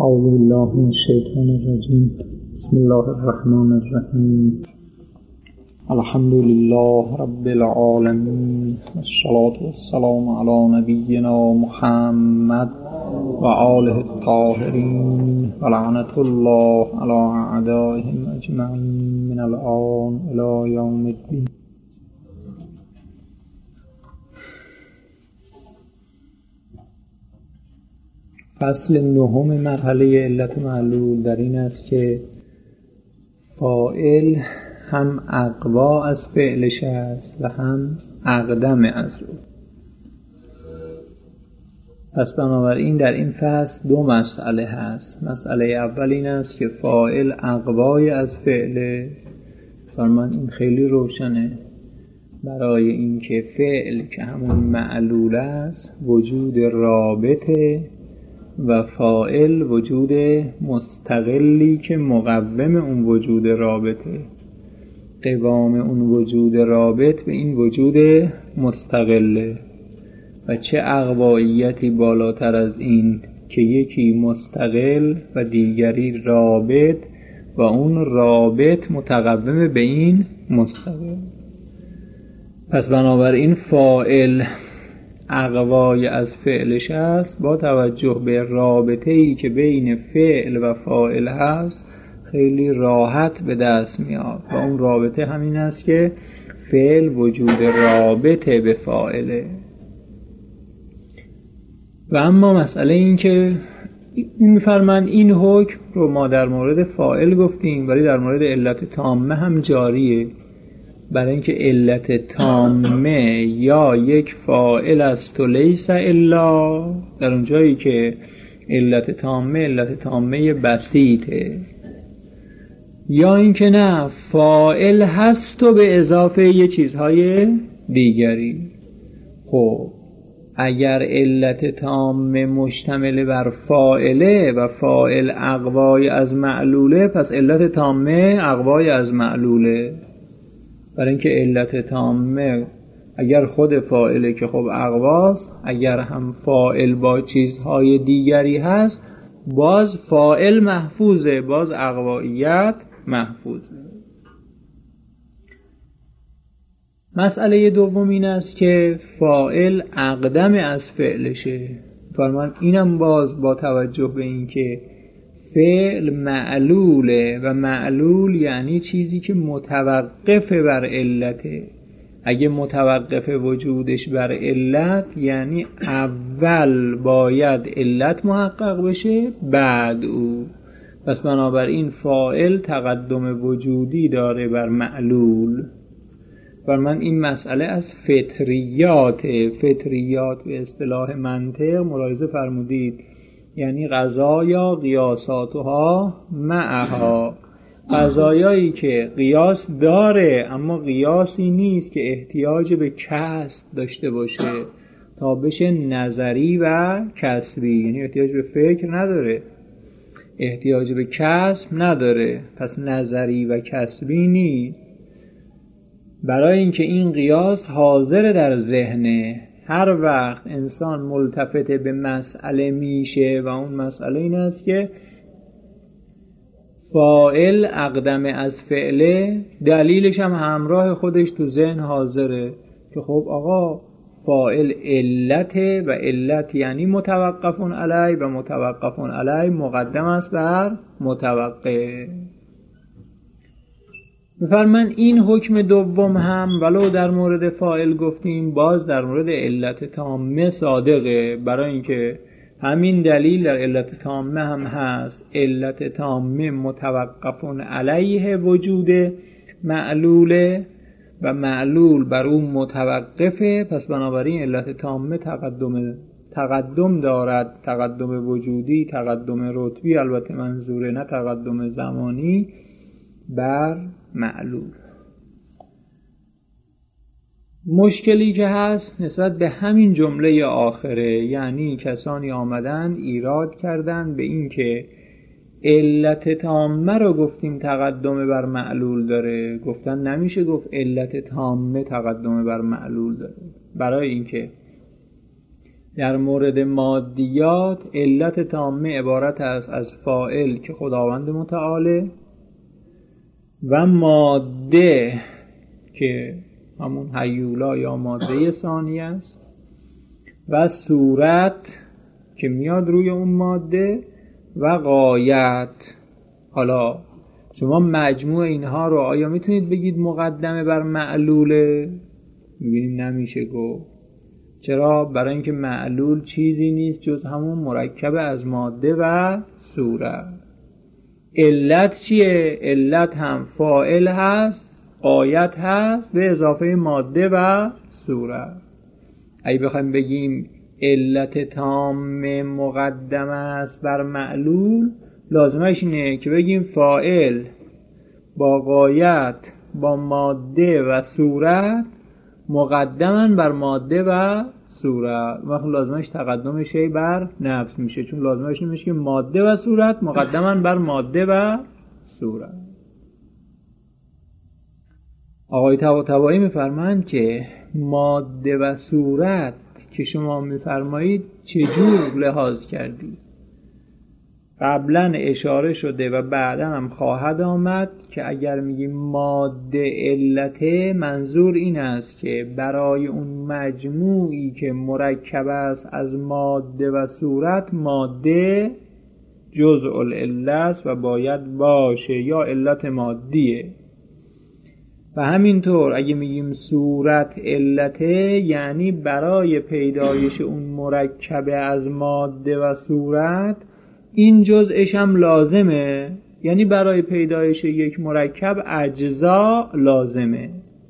اعوذ بالله من الشیطان الرجیم. بسم الله الرحمن الرحیم. الحمد لله رب العالمین، والصلاة والسلام علی نبینا محمد و آله الطاهرین و لعنة الله علی اعدائهم اجمعین من الآن الی یوم الدین. فصل نهم مرحله علت معلول در این است که فاعل هم اقوا از فعلش است و هم اقدم از او. پس بنابراین در این فصل دو مسئله هست. مسئله اول این است که فاعل اقوای از فعل. فرمان این خیلی روشنه برای اینکه فعل که همون معلول است وجود رابطه و فاعل وجود مستقلی که مقوم اون وجود رابطه. قوام اون وجود رابط به این وجود مستقله. و چه اقواییتی بالاتر از این که یکی مستقل و دیگری رابط و اون رابط متقوم به این مستقل. پس بنابراین فاعل اقوای از فعلش است با توجه به رابطه‌ای که بین فعل و فاعل هست خیلی راحت به دست میاد و اون رابطه همین است که فعل وجود رابطه به فاعله. و اما مسئله این که می‌فرمایند این حکم رو ما در مورد فاعل گفتیم ولی در مورد علت تامه هم جاریه، برای اینکه علت تامه یا یک فاعل است و لیس الا، در اون جایی که علت تامه بسیطه، یا اینکه نه فاعل هست و به اضافه یه چیزهای دیگری. خب اگر علت تامه مشتمل بر فاعله و فاعل اقوای از معلوله، پس علت تامه اقوای از معلوله. برای اینکه علت تامه اگر خود فاعله که خب اقواست، اگر هم فاعل با چیزهای دیگری هست باز فاعل محفوظه، باز اقواییت محفوظه. مسئله دوم این است که فاعل اقدم از فعلشه. فرمان اینم باز با توجه به اینکه فعل معلوله و معلول یعنی چیزی که متوقف بر علته. اگه متوقف وجودش بر علت یعنی اول باید علت محقق بشه بعد او. پس بنابراین فاعل تقدم وجودی داره بر معلول. بر من این مسئله از فطریات به اصطلاح منطق ملاحظه فرمودید، یعنی قضایا قیاساتها معها، قضایایی که قیاس داره اما قیاسی نیست که احتیاج به کسب داشته باشه تا بشه نظری و کسبی، یعنی احتیاج به فکر نداره، احتیاج به کسب نداره، پس نظری و کسبی نیست. برای اینکه این قیاس حاضر در ذهنه، هر وقت انسان ملتفت به مسئله میشه و اون مسئله این است که فاعل اقدم از فعله، دلیلش هم همراه خودش تو ذهن حاضره که خب آقا فاعل علته و علت یعنی متوقفون علی و متوقفون علی مقدم است بر متوقف. بفرمایند این حکم دوم هم ولو در مورد فاعل گفتیم باز در مورد علت تامه صادقه، برای اینکه همین دلیل در علت تامه هم هست. علت تامه متوقفون علیه وجود معلوله و معلول بر اون متوقفه. پس بنابراین علت تامه تقدم دارد، تقدم وجودی، تقدم رتبی، البته منظوره نه تقدم زمانی، بر معلول. مشکلی که هست نسبت به همین جمله آخره، یعنی کسانی آمدن ایراد کردن به این که علت تامه رو گفتیم تقدم بر معلول داره، گفتن نمیشه گفت علت تامه تقدم بر معلول داره، برای اینکه در مورد مادیات علت تامه عبارت است از فاعل که خداوند متعاله و ماده که همون هیولا یا ماده ثانیه است و صورت که میاد روی اون ماده و غایت. حالا شما مجموع اینها رو آیا میتونید بگید مقدمه بر معلوله؟ میبینیم نمیشه گفت. چرا؟ برای اینکه معلول چیزی نیست جز همون مرکب از ماده و صورت. علت چیه؟ علت هم فاعل هست، غایت هست به اضافه ماده و صورت. اگه بخوایم بگیم علت تام مقدم است بر معلول، لازمش اینه که بگیم فاعل با غایت با ماده و صورت مقدمن بر ماده و صورت. وقت لازمش تقدم شی بر نفس میشه، چون لازمش میشه که ماده و صورت مقدمن بر ماده و صورت. آقای طباطبایی میفرمایند که ماده و صورت که شما میفرمایید چجور لحاظ کردید؟ قبلا اشاره شده و بعدا هم خواهد آمد که اگر میگیم ماده علته، منظور این است که برای اون مجموعی که مرکب است از ماده و صورت، ماده جزء العله است و باید باشه یا علت مادیه. و همینطور اگه میگیم صورت علته، یعنی برای پیدایش اون مرکب از ماده و صورت این جزءش هم لازمه، یعنی برای پیدایش یک مرکب اجزا لازمه.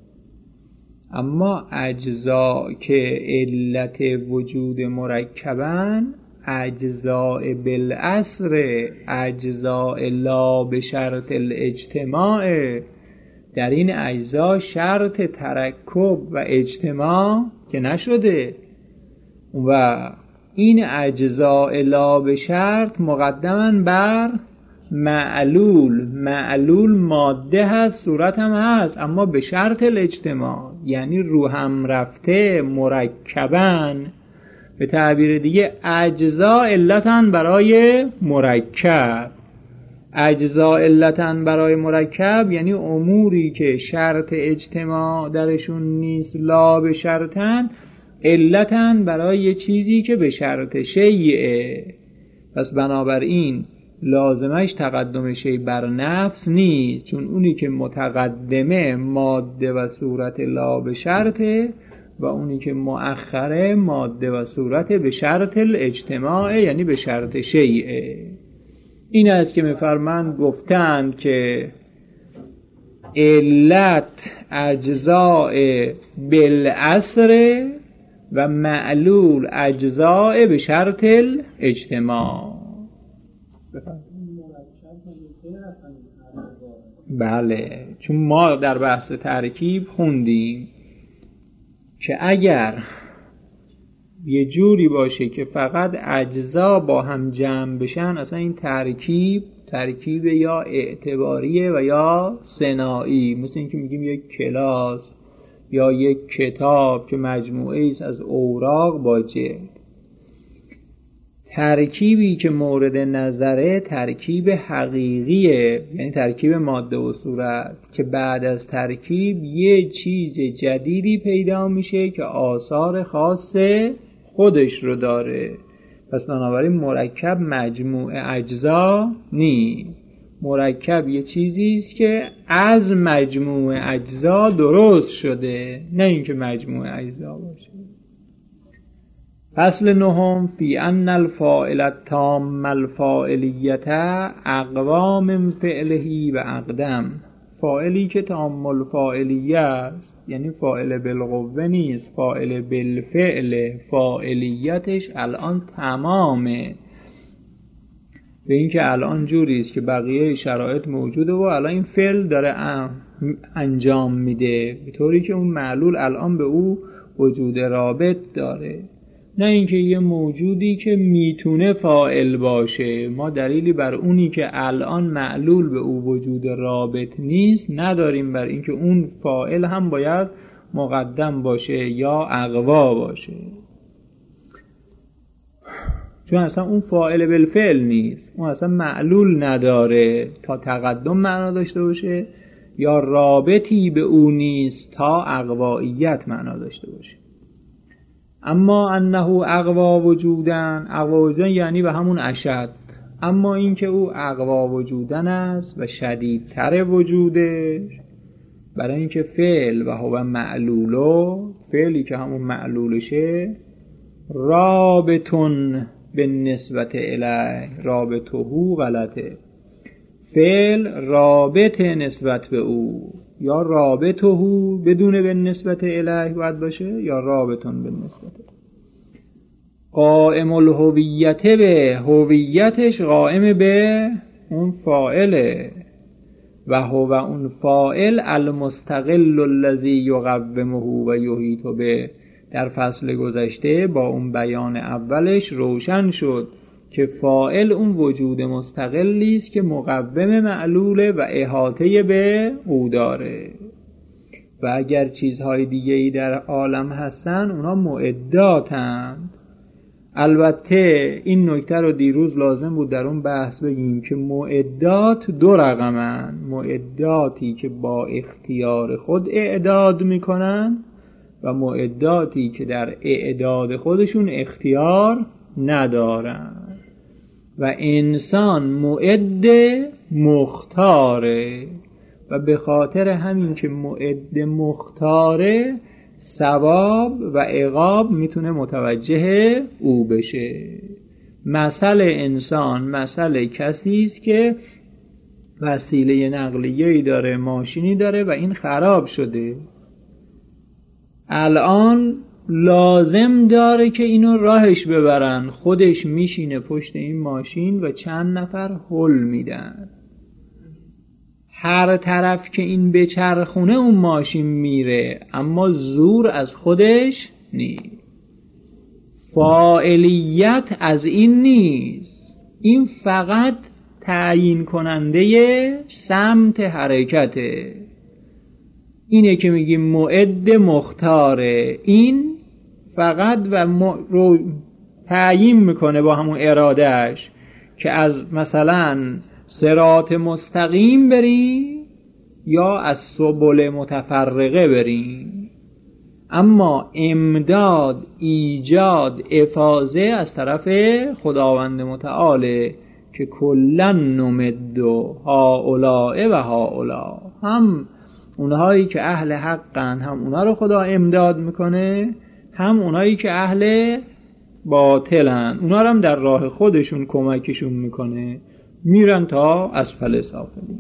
اما اجزا که علت وجود مرکبن، اجزاء بالاصل، اجزاء لا به شرط الاجتماع، در این اجزا شرط ترکب و اجتماع که نشده و این اجزاء لا به شرط مقدمن بر معلول. معلول ماده هست، صورت هم هست، اما به شرط الاجتماع، یعنی رو هم رفته مرکبن. به تعبیر دیگه اجزا علتن برای مرکب. اجزا علتن برای مرکب یعنی اموری که شرط اجتماع درشون نیست، لا به شرطن، علتن برای چیزی که به شرط شیعه. پس بنابراین لازمش تقدم شی بر نفس نیست، چون اونی که متقدمه ماده و صورت لا به شرطه و اونی که مؤخره ماده و صورت به شرط الاجتماع، یعنی به شرط شیعه. این است که میفرمند گفتند که علت اجزاء بالاصل و معلول اجزاء به شرط الاجتماع. بله، چون ما در بحث ترکیب خوندیم که اگر یه جوری باشه که فقط اجزا با هم جمع بشن، اصلا این ترکیب یا اعتباریه و یا ثنایی. مثل اینکه میگیم یک کلاس یا یک کتاب که مجموعه است از اوراق با جلد. ترکیبی که مورد نظره ترکیب حقیقیه، یعنی ترکیب ماده و صورت، که بعد از ترکیب یه چیز جدیدی پیدا میشه که آثار خاص خودش رو داره. پس بنابراین مرکب مجموعه اجزا نیست. مرکب یه چیزی است که از مجموعه اجزا درست شده، نه اینکه مجموعه اجزا باشه. فصل نهم فی ان الفاعل التام الفاعلیت اقوام من فعله و اقدم. فاعلی که تام الفاعلیه است، یعنی فاعل بالقوه نیست، فاعل بالفعل، فاعلیتش الان تمامه. به این که الان جوری است که بقیه شرایط موجوده و الان این فعل داره انجام میده، به طوری که اون معلول الان به او وجود رابط داره، نه اینکه یه موجودی که میتونه فاعل باشه. ما دلیلی بر اونی که الان معلول به او وجود رابط نیست نداریم بر اینکه اون فاعل هم باید مقدم باشه یا اقوا باشه. چون اصلا اون فاعل بالفعل نیست، اون اصلا معلول نداره تا تقدم معنا داشته باشه، یا رابطی به اون نیست تا اقواییت معنا داشته باشه. اما انه اقوا وجودن، اقوا وجودن یعنی به همون اشد، اما این که او اقوا وجودن است و شدیدتر وجودش، برای اینکه فعل و هو معلولو، فعلی که همون معلولشه، رابطون به نسبت الیه، رابطهو غلطه، فعل رابط نسبت به او، یا رابطهو بدون به نسبت الیه باید باشه، یا رابطون به نسبت. قائم الهویت به، هویتش قائم به اون فاعله، و هو اون فاعل المستقل الذی یقومه و یحیط به. در فصل گذشته با اون بیان اولش روشن شد که فاعل اون وجود مستقلی است که مقوم معلوله و احاطه به او داره، و اگر چیزهای دیگه‌ای در عالم هستن اونا معداتند. البته این نکته رو دیروز لازم بود در اون بحث بگیم که معدات دو رقمن، معداتی که با اختیار خود اعداد میکنن و معداتی که در اعداد خودشون اختیار ندارن، و انسان معد مختاره، و به خاطر همین که معد مختاره ثواب و عقاب میتونه متوجه او بشه. مثل انسان مثل کسی است که وسیله نقلیه‌ای داره، ماشینی داره و این خراب شده، الان لازم داره که اینو راهش ببرن، خودش میشینه پشت این ماشین و چند نفر هل میدن، هر طرف که این بچرخونه اون ماشین میره، اما زور از خودش نیست. فاعلیت از این نیست، این فقط تعیین کننده سمت حرکته. اینه که میگیم معد مختاره، این فقط رو تعیین میکنه با همون ارادهش که از مثلا صراط مستقیم بریم یا از سبل متفرقه بریم، اما امداد، ایجاد، افاضه از طرف خداوند متعاله که کلن نمد هؤلاء و هؤلاء، هم اونهایی که اهل حقن هم اونا رو خدا امداد میکنه، هم اونهایی که اهل باطلن اونا رو هم در راه خودشون کمکشون میکنه، میرن تا اسفل سافلین.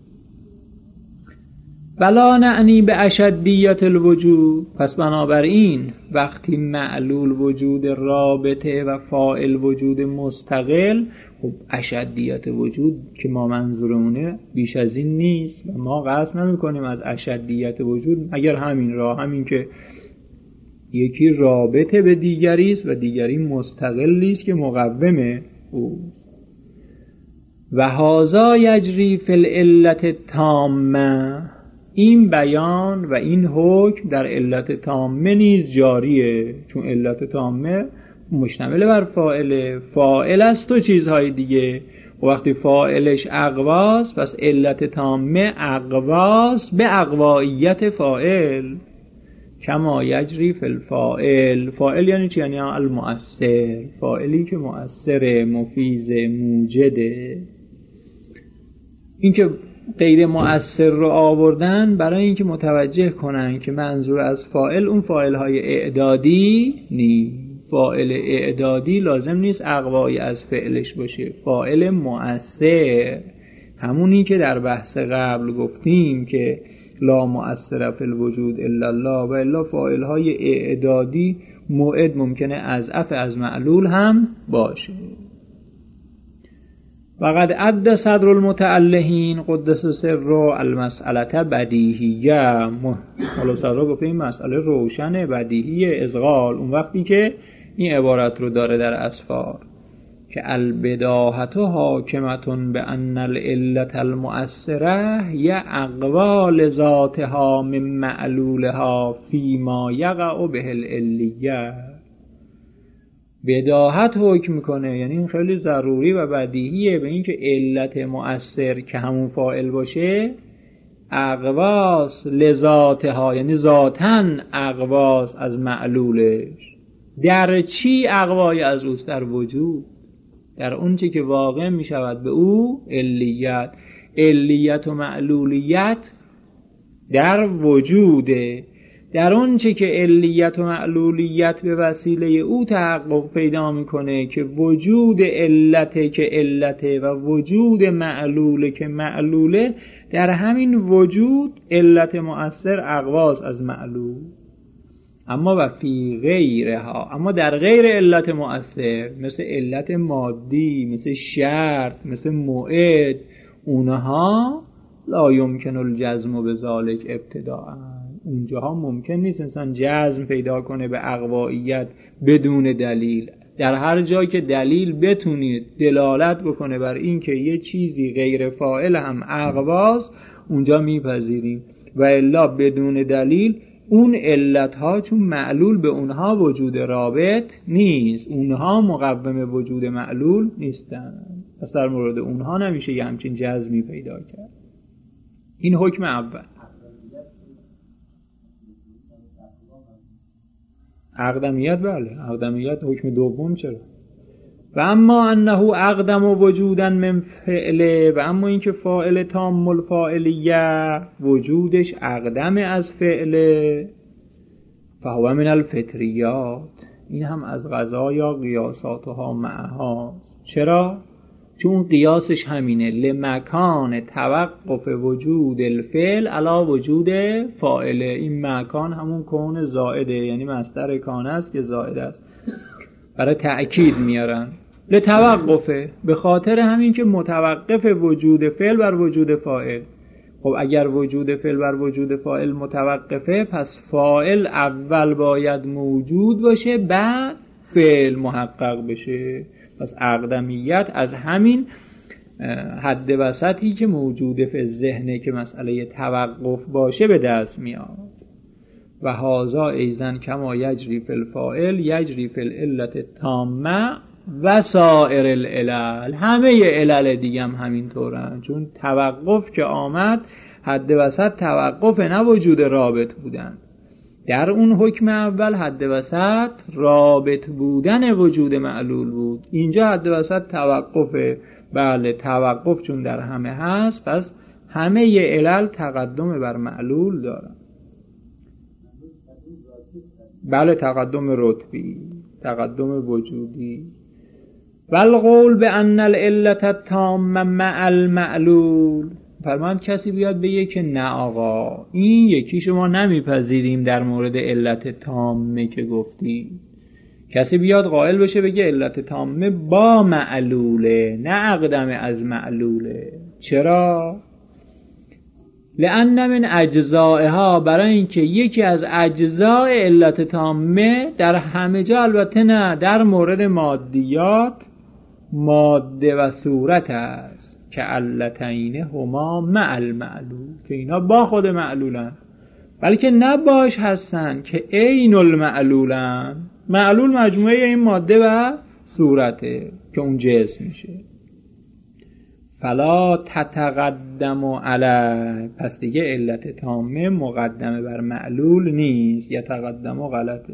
ولا نعنی به اشدیت الوجود، پس بنابراین وقتی معلول وجود رابطه و فاعل وجود مستقل، خب اشدیت وجود که ما منظورمونه بیش از این نیست و ما قصد نمی کنیم از اشدیت وجود اگر همین راه، همین که یکی رابطه به دیگری است و دیگری مستقلی است که مقوم اوست. و هذا یجری فی العلت التامه، این بیان و این حکم در علت تامه نیز جاریه، چون علت تامه مشتمل بر فاعل است و چیزهای دیگه، و وقتی فاعلش اقواست پس علت تامه اقواست به اقواییت فاعل. کما یجری فی الفاعل، فاعل یعنی چی؟ یعنی المؤثر، فاعلی که مؤثر، مفیض، موجده. این که غیر مؤثر رو آوردن برای اینکه متوجه کنن که منظور از فاعل اون فاعل های اعدادی نیست. فاعل اعدادی لازم نیست اقوایی از فعلش باشه، فاعل مؤثر، همونی که در بحث قبل گفتیم که لا مؤثر فی الوجود الا الله، و الا فاعل های اعدادی موعد ممکنه اضعف از معلول هم باشه. وقد عد صدر المتعلهین قدس سر المسئله بدیهیه، حالا صدر گفته این مسئله روشنه، بدیهیه، ازغال، اون وقتی که این عبارت رو داره در اسفار که البداهت حاکمتون به ان العلت المؤثره یا اقوال ذاتها من معلولها فیما یقع به العلیه. بداهت حکم میکنه، یعنی این خیلی ضروری و بدیهیه به این که علت مؤثر که همون فاعل باشه اقواس لذاتها، یعنی ذاتن اقواس از معلولش. در چی اقوای از اوست؟ در وجود، در اون چی که واقع میشود به او علیت. علیت و معلولیت در وجوده، در اون چی که علیت و معلولیت به وسیله او تحقق پیدا میکنه که وجود علته که علته و وجود معلوله که معلوله، در همین وجود علت مؤثر اقواس از معلول. اما و فی غیرها، اما در غیر علت مؤثر مثل علت مادی، مثل شرط، مثل موعد، اونها لا یمکن الجزم بذالک ابتداء، اونجاها ممکن نیست انسان جزم پیدا کنه به اقوائیت بدون دلیل. در هر جا که دلیل بتونید دلالت بکنه بر این که یه چیزی غیر فاعل هم اقواست، اونجا میپذیریم، و الا بدون دلیل اون علتها چون معلول به اونها وجود رابط نیست، اونها مقوم وجود معلول نیستن، پس در مورد اونها نمیشه یه همچین جزمی پیدا کرد. این حکم اول. اقدمیت، بله اقدمیت حکم دوم. چرا؟ و اما انه اقدم وجودا من فعله، و اما اینکه فاعل تام الفاعلیه وجودش اقدم از فعله، فهو من الفطریات، این هم از قضا یا قیاساتها معهاست. چرا؟ چون قیاسش همینه، لمکان توقف وجود الفعل علی وجود فاعله. این مکان همون کون زائده، یعنی مصدر کان است که زائد است، برای تأکید میارن لتوقفه، به خاطر همین که متوقف وجود فعل بر وجود فاعل. خب اگر وجود فعل بر وجود فاعل متوقفه، پس فاعل اول باید موجود باشه بعد فعل محقق بشه. پس اقدمیت از همین حد وسطی که موجود فی ذهنه که مسئله توقف باشه به دست میاد. و هازا ایزن کما یجری فی الفاعل یجری فی العلت التامه و سائر العلل، همه علل دیگه هم همینطورن، چون توقف که آمد حد وسط توقف نه وجود رابط بودن. در اون حکم اول حد وسط رابط بودن وجود معلول بود، اینجا حد وسط توقفه. بله توقف چون در همه هست، پس همه علل تقدم بر معلول دارن. بله تقدم رتبی، تقدم وجودی. والقول بان العلت التامه مع المعلول، فرماند کسی بیاد بگه که نه آقا این یکی شما نمیپذیریم در مورد علت تامه که گفتی، کسی بیاد قائل بشه بگه علت تامه با معلوله نه اقدم از معلوله. چرا؟ لأن من اجزائها، برای اینکه یکی از اجزای علت تامه در همه جا، البته نه در مورد مادیات، ماده و صورت است که علتین هما مع المعلول، که اینا با خود معلولن، بلکه نباش هستن که عین المعلولن. معلول مجموعه این ماده و صورته که اون جسم میشه. فلا تتقدم علی، پس دیگه علت تامه مقدمه بر معلول نیست، یتقدم غلطه.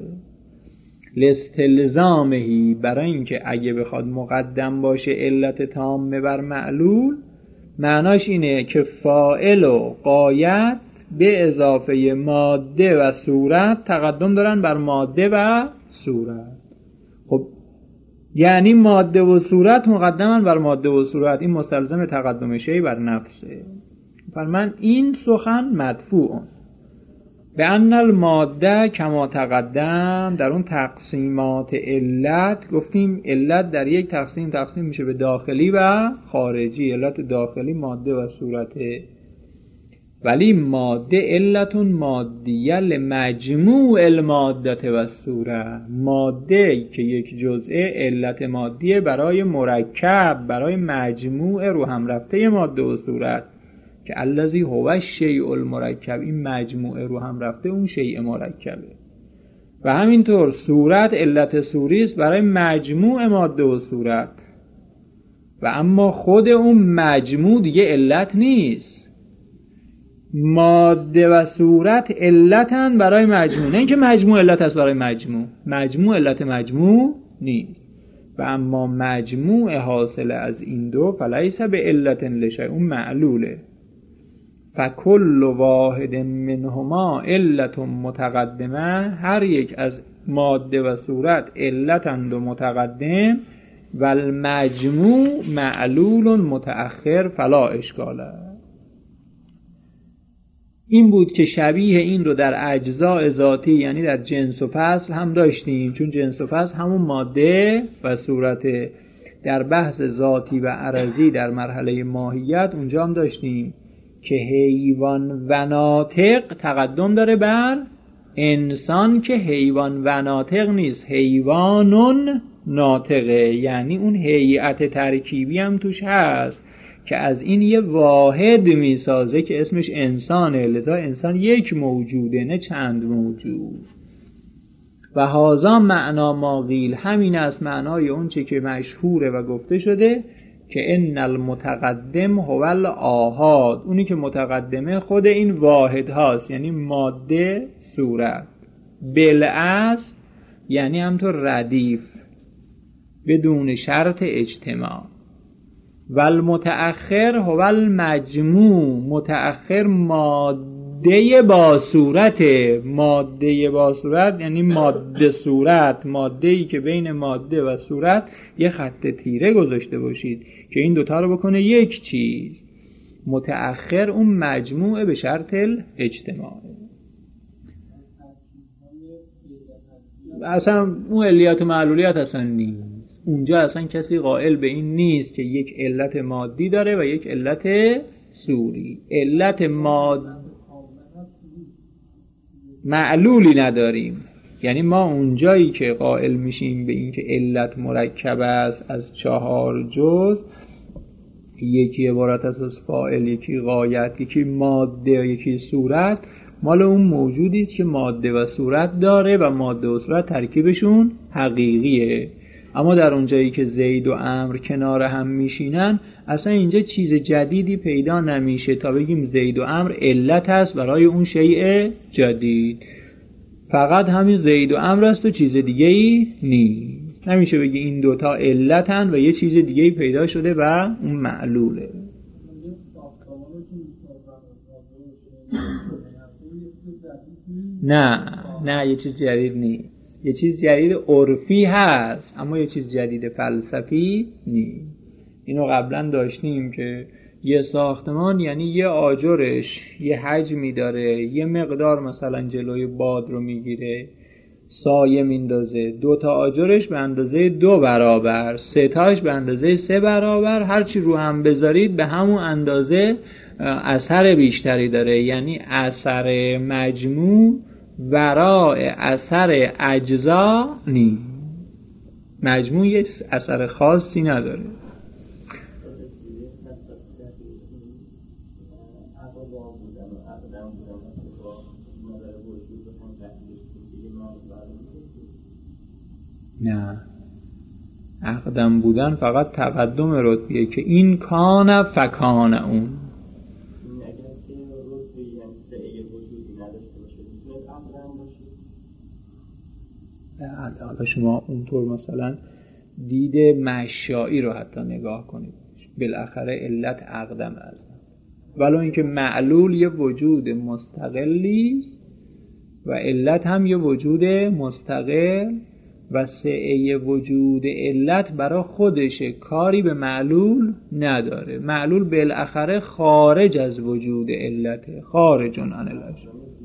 لاستلزامهی، برای اینکه اگه بخواد مقدم باشه علت تامه بر معلول، معناش اینه که فاعل و غایت به اضافه ماده و صورت تقدم دارن بر ماده و صورت. خب یعنی ماده و صورت مقدمن بر ماده و صورت، این مستلزم تقدم شیء بر نفسه. فرمان این سخن مدفوع به ان الماده کما تقدم. در اون تقسیمات علت گفتیم علت در یک تقسیم میشه به داخلی و خارجی. علت داخلی ماده و صورته، ولی ماده علتون مادیه لمجموع الماده و صورت، ماده که یک جزءه علت مادیه برای مرکب، برای مجموع رو هم رفته ماده و صورت، که الذی هو الشیء المرکب، این مجموعه رو هم رفته اون شیء مرکبه. و همینطور صورت علت صوری است برای مجموع ماده و صورت، و اما خود اون مجموع دیگه علت نیست. ماده و صورت علتن برای مجموع، نه اینکه مجموع علت است برای مجموع. مجموع علت مجموع نیست. و اما مجموع حاصل از این دو فلیس به علت لشیء، اون معلوله. فکل واحد منهما علت متقدمه، هر یک از ماده و صورت علتند و متقدم، و المجموع معلول متأخر فلا اشکاله. این بود که شبیه این رو در اجزاء ذاتی یعنی در جنس و فصل هم داشتیم، چون جنس و فصل همون ماده و صورت. در بحث ذاتی و عرضی در مرحله ماهیت اونجا هم داشتیم که حیوان و ناطق تقدم داره بر انسان، که حیوان و ناطق نیست، حیوانون ناطقه، یعنی اون هیئت ترکیبی هم توش هست که از این یه واحد میسازه که اسمش انسانه. لذا انسان یک موجوده نه چند موجود. و هذا معنا ما قیل، همین است معنای اون چه که مشهوره و گفته شده که ان المتقدم هو الاحاد، اونی که متقدمه خود این واحد هاست، یعنی ماده صورت. بالاصل یعنی همطور ردیف بدون شرط اجتماع. و المتأخر هو المجموع، متأخر ماده با صورت. ماده با صورت یعنی ماده صورت، ماده‌ای که بین ماده و صورت یه خط تیره گذاشته باشید که این دوتا رو بکنه یک چیز. متأخر اون مجموعه به شرط اجتماع. اصلا اون علیات و معلولیات اصلا نیست اونجا، اصلا کسی قائل به این نیست که یک علت مادی داره و یک علت صوری. علت معلولی نداریم، یعنی ما اونجایی که قائل میشیم به این که علت مرکب است از 4 جزء، یکی عبارت از فاعل، یکی غایت، یکی ماده و یکی صورت، مال اون موجودی است که ماده و صورت داره و ماده و صورت ترکیبشون حقیقیه. اما در اونجایی که زید و عمرو کنار هم میشینن، اصلا اینجا چیز جدیدی پیدا نمیشه تا بگیم زید و عمرو علت هست برای اون شیء جدید. فقط همین زید و عمرو است و چیز دیگه ای نیست. نمیشه بگی این دوتا علتن و یه چیز دیگه ای پیدا شده و اون معلوله. نه یه چیز جدید نیست. یه چیز جدید عرفی هست اما یه چیز جدید فلسفی نیست. اینو قبلا داشتیم که یه ساختمان یعنی یه آجرش یه حجمی داره، یه مقدار مثلا جلوی باد رو میگیره، سایه میندازه، 2 تا آجرش به اندازه 2 برابر، 3 تاش به اندازه 3 برابر، هرچی رو هم بذارید به همون اندازه اثر بیشتری داره. یعنی اثر مجموع ورای اثر اجزا نیست. مجموع یه اثر خاصی نداره. نه، اقدم بودن فقط تقدم رتبیه که این کان فکان اون. حالا شما اونطور مثلا دید مشائی رو حتی نگاه کنید، بالاخره علت اقدم است، ولو اینکه معلول یه وجود مستقلی و علت هم یه وجود مستقل و سعی وجود علت برای خودشه، کاری به معلول نداره. معلول بالاخره خارج از وجود علته، خارج عن علت.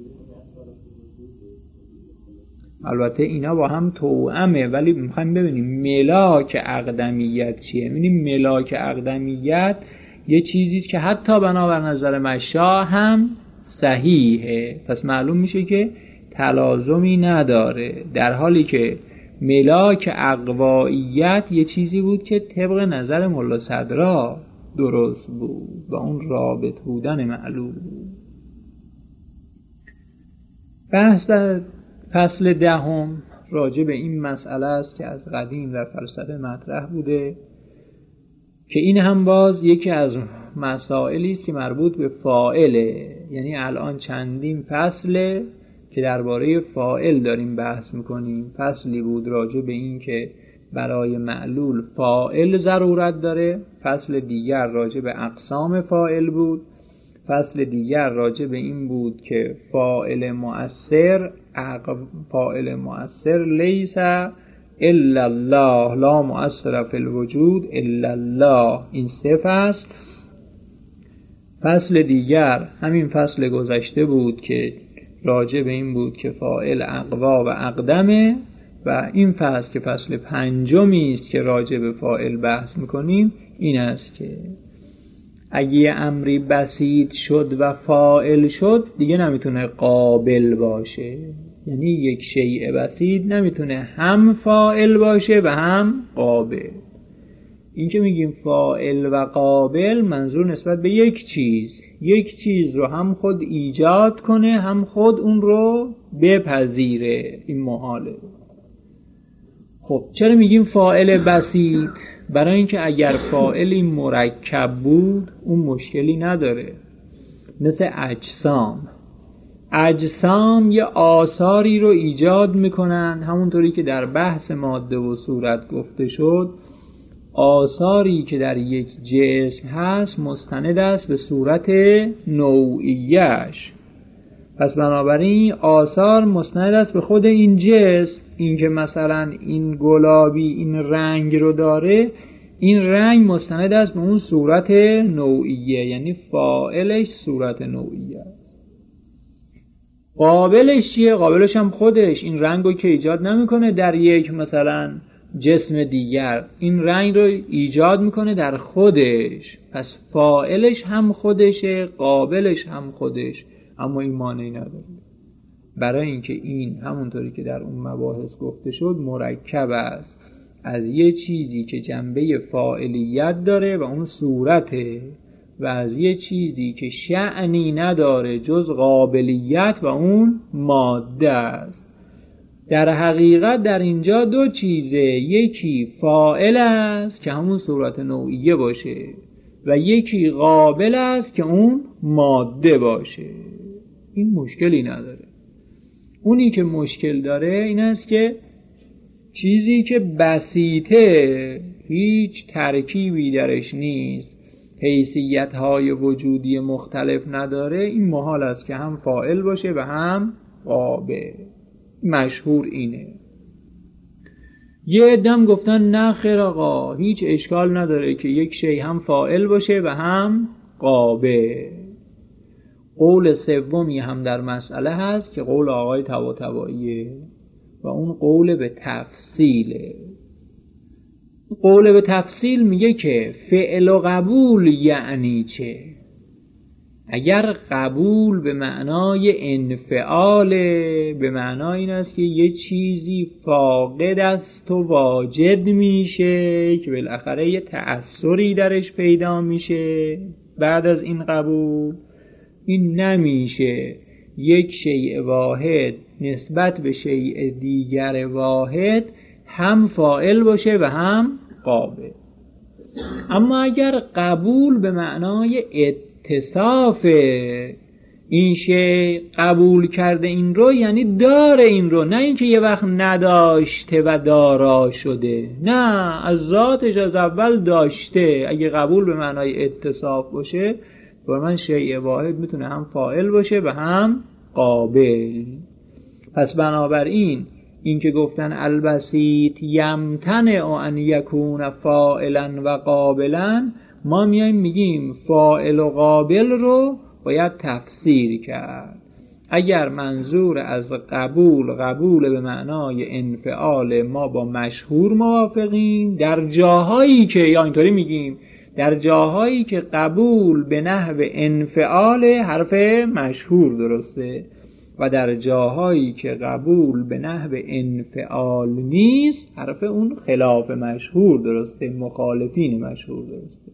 البته اینا با هم توأمه، ولی میخوایم ببینیم ملاک اقدمیت چیه. میبینیم ملاک اقدمیت یه چیزیست که حتی بنابر نظر مشا هم صحیحه، پس معلوم میشه که تلازمی نداره، در حالی که ملاک اقواییت یه چیزی بود که طبق نظر ملا صدرا درست بود و اون رابط بودن معلول بود. بحث در فصل 10 راجع به این مسئله است که از قدیم در فلسفه مطرح بوده که این هم باز یکی از مسائلی است که مربوط به فاعله. یعنی الان چندین فصله که درباره فاعل داریم بحث میکنیم. فصلی بود راجع به این که برای معلول فاعل ضرورت داره، فصل دیگر راجع به اقسام فاعل بود، فصل دیگر راجع به این بود که فاعل مؤثر لیس الا الله لا مؤثر فی الوجود الا الله. این 3 فصل. فصل دیگر همین فصل گذشته بود که راجع به این بود که فاعل اقوا و اقدمه، و این فصل که فصل 5 است که راجع به فاعل بحث میکنیم این است که اگه یه امری بسیط شد و فاعل شد دیگه نمیتونه قابل باشه. یعنی یک شیء بسیط نمیتونه هم فاعل باشه و هم قابل. این که میگیم فاعل و قابل منظور نسبت به یک چیز رو هم خود ایجاد کنه هم خود اون رو بپذیره. این محاله. خب چرا میگیم فاعل بسیط؟ برای اینکه اگر فاعلی مرکب بود اون مشکلی نداره. مثل اجسام یه آثاری رو ایجاد میکنن، همونطوری که در بحث ماده و صورت گفته شد. آثاری که در یک جسم هست مستند است به صورت نوعیش. پس بنابراین آثار مستند است به خود این جسم. این که مثلا این گلابی این رنگ رو داره، این رنگ مستند است به اون صورت نوعیه، یعنی فاعلش صورت نوعیه است. قابلش چیه؟ قابلش هم خودش این رنگ رو که ایجاد نمیکنه در یک مثلا جسم دیگر، این رنگ رو ایجاد میکنه در خودش. پس فاعلش هم خودشه، قابلش هم خودش، اما این مانعی نداره. برای اینکه این همونطوری که در اون مباحث گفته شد مرکب است از یه چیزی که جنبه فاعلیت داره و اون صورته، و از یه چیزی که شأنی نداره جز قابلیت و اون ماده است. در حقیقت در اینجا 2 چیزه، یکی فاعل است که همون صورت نوعیه باشه و یکی قابل است که اون ماده باشه. این مشکلی نداره. اونی که مشکل داره این است که چیزی که بسیطه، هیچ ترکیبی درش نیست، حیثیت‌های وجودی مختلف نداره، این محال است که هم فاعل باشه و هم قابل. مشهور اینه. یه عدم گفتن نه خیر آقا، هیچ اشکال نداره که یک شی هم فاعل باشه و هم قابل. قول سومی هم در مسئله هست که قول آقای طباطباییه و اون قول به تفصیله. قول به تفصیل میگه که فعل و قبول یعنی چه؟ اگر قبول به معنای انفعاله، به معنای این است که یه چیزی فاقد است و واجد میشه که بالاخره یه تأثری درش پیدا میشه بعد از این قبول. این نمیشه یک شیء واحد نسبت به شیء دیگر واحد هم فاعل باشه و هم قابل. اما اگر قبول به معنای اتصاف، این شیء قبول کرده این رو یعنی داره این رو، نه اینکه یه وقت نداشته و دارا شده، نه از ذاتش از اول داشته. اگه قبول به معنای اتصاف باشه برای من شیء واحد میتونه هم فاعل باشه و هم قابل. پس بنابراین این که گفتن البسیط یمتنع ان یکون فاعلا و قابلا، ما میایم میگیم فاعل و قابل رو باید تفسیر کرد. اگر منظور از قبول به معنای انفعال، ما با مشهور موافقیم. در جاهایی که یا اینطوری میگیم در جاهایی که قبول به نحو انفعال حرف مشهور درسته و در جاهایی که قبول به نحو انفعال نیست حرف اون خلاف مشهور درسته، مخالفین مشهور درسته.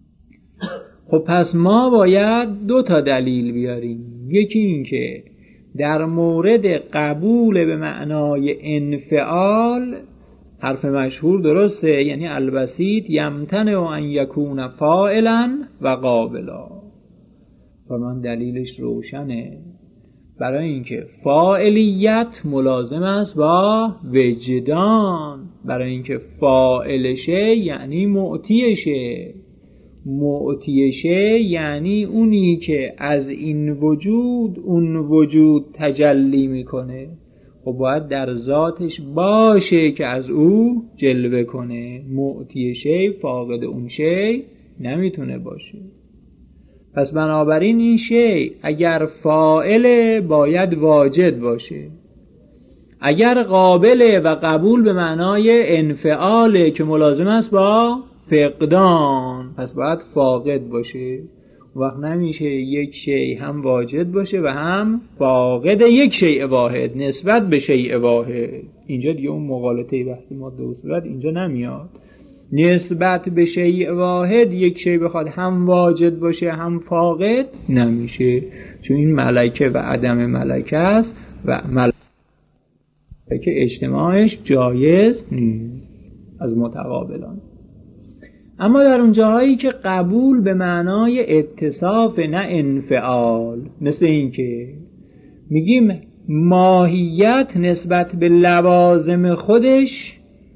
خب پس ما باید 2 تا دلیل بیاریم. یکی این که در مورد قبول به معنای انفعال حرف مشهور درسته، یعنی البسیط یمتنع ان یکون فاعلا و قابلا. و من دلیلش روشنه، برای اینکه فاعلیت ملازم است با وجدان، برای اینکه فاعلشه یعنی معطیشه، معطیشه یعنی اونی که از این وجود اون وجود تجلی میکنه. خب باید در ذاتش باشه که از او جلوه کنه. معطی شی فاقد اون شی نمیتونه باشه. پس بنابراین این شی اگر فاعله باید واجد باشه، اگر قابله و قبول به معنای انفعاله که ملازم است با فقدان، پس باید فاقد باشه. وقت نمیشه یک شی هم واجد باشه و هم فاقد یک شیء واحد نسبت به شیء واحد. اینجا دیگه اون مغالطه بحث ماده و صورت اینجا نمیاد. نسبت به شیء واحد یک شی بخواد هم واجد باشه هم فاقد نمیشه، چون این ملکه و عدم ملکه است و ملکه اجتماعش جایز نیست از متقابلان. اما در اون جاهایی که قبول به معنای اتصاف نه انفعال، مثل این که میگیم ماهیت نسبت به لوازم خودش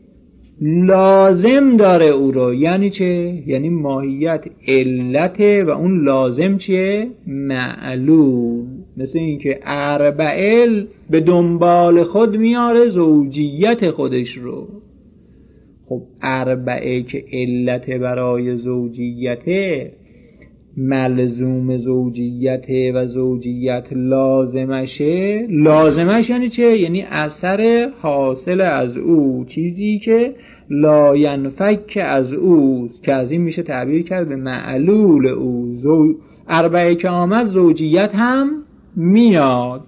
لازم داره او رو، یعنی چه؟ یعنی ماهیت علته و اون لازم چیه؟ معلول. مثل این که اربعل به دنبال خود میاره زوجیت خودش رو. خب اربعه که علت برای زوجیته، ملزوم زوجیته و زوجیت لازمشه. لازمش یعنی چه؟ یعنی اثر حاصل از او، چیزی که لا ینفک از اوست، که از این میشه تعبیر کرد به معلول او. اربعه که آمد زوجیت هم میاد،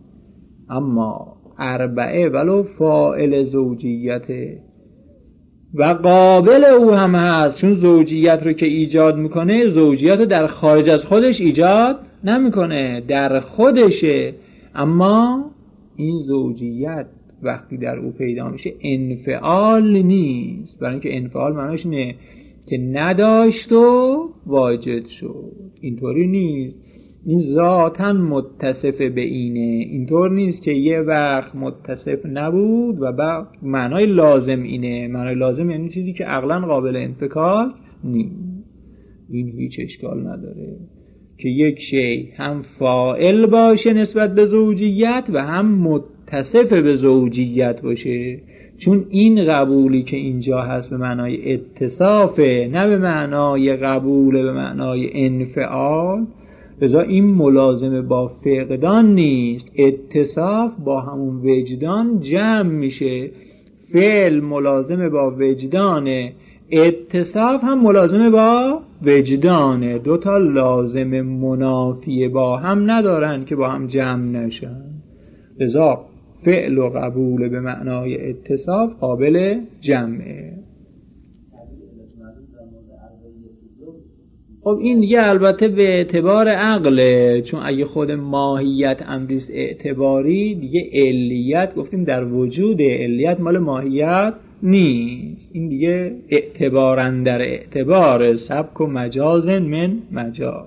اما اربعه ولو فاعل زوجیته و قابل او هم هست، چون زوجیت رو که ایجاد میکنه زوجیت رو در خارج از خودش ایجاد نمیکنه، در خودشه. اما این زوجیت وقتی در او پیدا میشه انفعال نیست، برای اینکه انفعال معناش اینه که نداشت و واجد شد. اینطوری نیست، این ذاتاً متصف به اینه. اینطور نیست که یه وقت متصف نبود و بعد معنای لازم اینه. معنای لازم یعنی چیزی که عقلاً قابل انفکاک نیست. این هیچ اشکال نداره که یک شی هم فاعل باشه نسبت به زوجیت و هم متصف به زوجیت باشه، چون این قبولی که اینجا هست به معنای اتصافه، نه به معنای قبول به معنای انفعال. لذا این ملازم با فقدان نیست. اتصاف با همون وجدان جمع میشه. فعل ملازم با وجدانه، اتصاف هم ملازم با وجدانه. دوتا لازم منافی با هم ندارن که با هم جمع نشن. لذا فعل و قبول به معنای اتصاف قابل جمعه. خب این دیگه البته به اعتبار عقله، چون اگه خود ماهیت امریست اعتباری، دیگه علیت گفتیم در وجود علیت مال ماهیت نیست. این دیگه اعتبارن در اعتبار، سبک و مجاز من مجاز.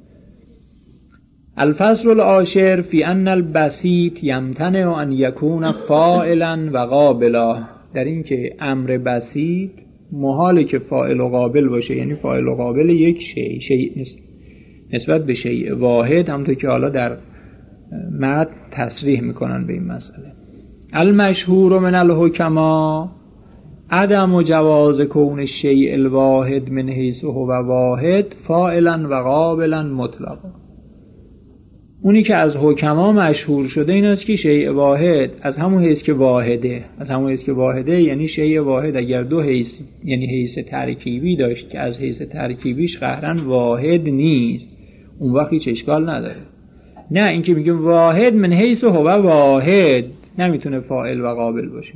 الفصل العاشر فی ان البسیط یمتنع ان یکون فاعلا و قابلا. در این که امر بسیط محاله که فاعل و قابل باشه، یعنی فاعل و قابل یک شیء نسبت به شیء واحد، همونطور که حالا در متن تصریح میکنن به این مسئله. المشهور من الحکما عدم جواز کون الشیء الواحد من حیث هو واحد فاعلا و قابلا مطلقا. اونی که از حکما مشهور شده این است که شیء واحد از همون حیث که واحده، از همون حیث که واحده یعنی شیء واحد اگر دو حیث، یعنی حیث ترکیبی داشت که از حیث ترکیبیش قهرن واحد نیست، اون وقت هیچ اشکال نداره. نه اینکه میگیم واحد من حیث هو واحد نمیتونه فاعل و قابل باشه.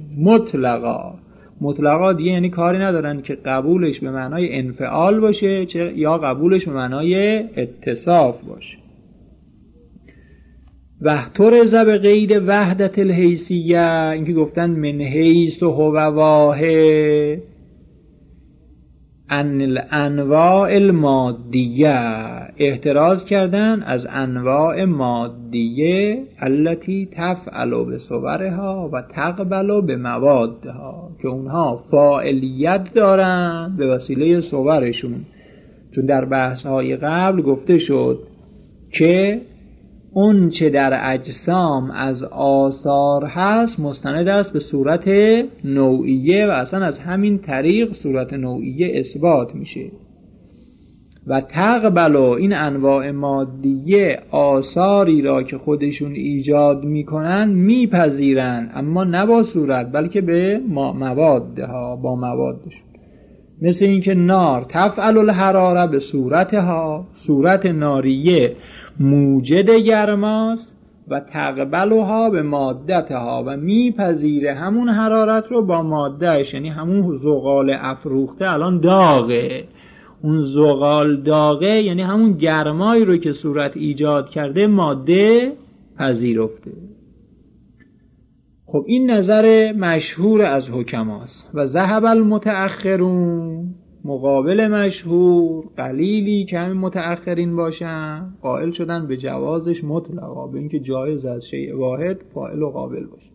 مطلقا دیگه یعنی کاری ندارن که قبولش به معنای انفعال باشه یا قبولش به معنای اتصاف باشه. وحترز به غیر وحدت الحیثیه، این که گفتن من حیث و هو واحد ان الانواع المادیه، احتراز کردن از انواع مادیه التي تفعل بصورها و تقبل بموادها، که اونها فاعلیت دارن به وسیله صورشون. چون در بحث‌های قبل گفته شد که اون چه در اجسام از آثار هست مستند است به صورت نوعیه و اصلا از همین طریق صورت نوعیه اثبات میشه. و تقبل این انواع مادیه آثاری را که خودشون ایجاد میکنن میپذیرن، اما نه با صورت بلکه به موادها، با موادشون. مثل اینکه نار تفعل الحراره به صورتها، صورت ناریه موجد گرماست، و تقبلها به مادتها، و میپذیره همون حرارت رو با مادهش، یعنی همون زغال افروخته الان داغه، اون زغال داغه یعنی همون گرمایی رو که صورت ایجاد کرده ماده پذیرفته. خب این نظر مشهور از حکماست. و ذهب المتأخرون، مقابل مشهور قلیلی که همین متأخرین باشن قائل شدن به جوازش مطلقا، به اینکه جایز از شیء واحد فاعل و قابل باشه.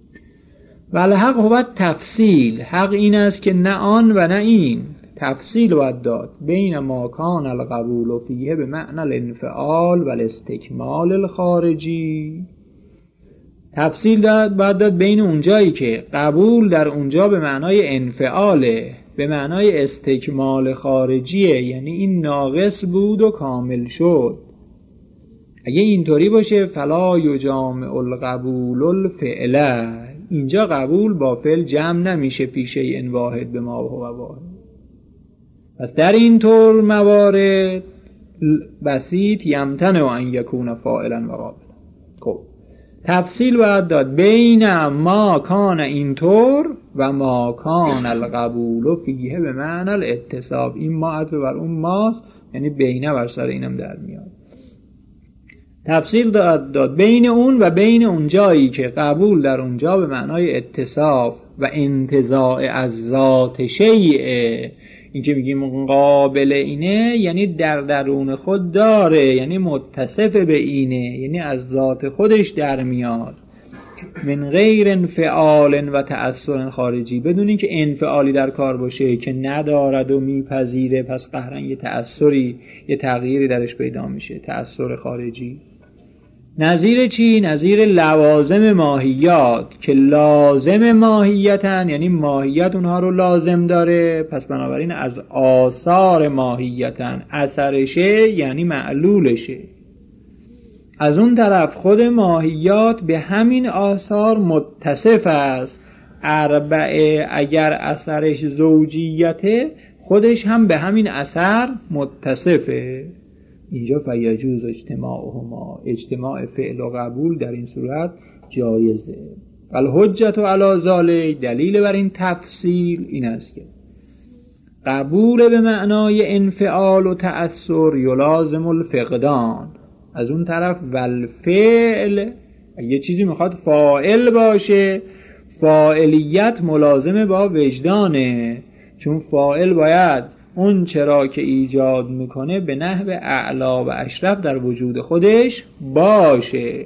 ولی حق هو تفصیل، حق این است که نه آن و نه این، تفصیل باید داد بین ما کان القبول فیه به معنی الانفعال و الاستکمال الخارجی. تفصیل باید داد بین اونجایی که قبول در اونجا به معنای انفعاله، به معنای استکمال خارجیه، یعنی این ناقص بود و کامل شد. اگه اینطوری باشه فلا یجامع القبول الفعله، اینجا قبول با فعل جمع نمیشه پیشه این واحد به ما هو واحد. پس در این طور موارد بسیط یمتنع ان یکون فاعلا و قابلا. خب تفصیل باید داد بین ما کان اینطور و ما کان القبول فیه به معنی الاتصاب. این ما عطف بر اون ماست، یعنی بینه بر سر اینم در میاد. تفصیل داد بین اون و بین اون جایی که قبول در اونجا به معنای اتصاف و انتزاع از ذات شیء، این که میگیم قابل اینه یعنی در درون خود داره، یعنی متصف به اینه، یعنی از ذات خودش در میاد. من غیر انفعال و تأثیر خارجی، بدون اینکه انفعالی در کار باشه که ندارد و میپذیره، پس قهرن یه تأثیری، یه تغییری درش پیدا میشه، تأثیر خارجی. نظیر چی؟ نظیر لوازم ماهیات که لازم ماهیتن، یعنی ماهیت اونها رو لازم داره، پس بنابراین از آثار ماهیتن، اثرشه یعنی معلولشه. از اون طرف خود ماهیات به همین آثار متصف است. اربعه اگر اثرش زوجیته خودش هم به همین اثر متصفه. اینجا فیجوز اجتماعهما، اجتماع فعل و قبول در این صورت جایزه. الحجت علی ذلک، دلیل بر این تفصیل این است که قبول به معنای انفعال و تأثیر یلازم الفقدان. از اون طرف والفعل، یه چیزی میخواد فاعل باشه، فاعلیت ملازمه با وجدانه، چون فاعل باید اون چرا که ایجاد میکنه به نحو اعلا و اشرف در وجود خودش باشه.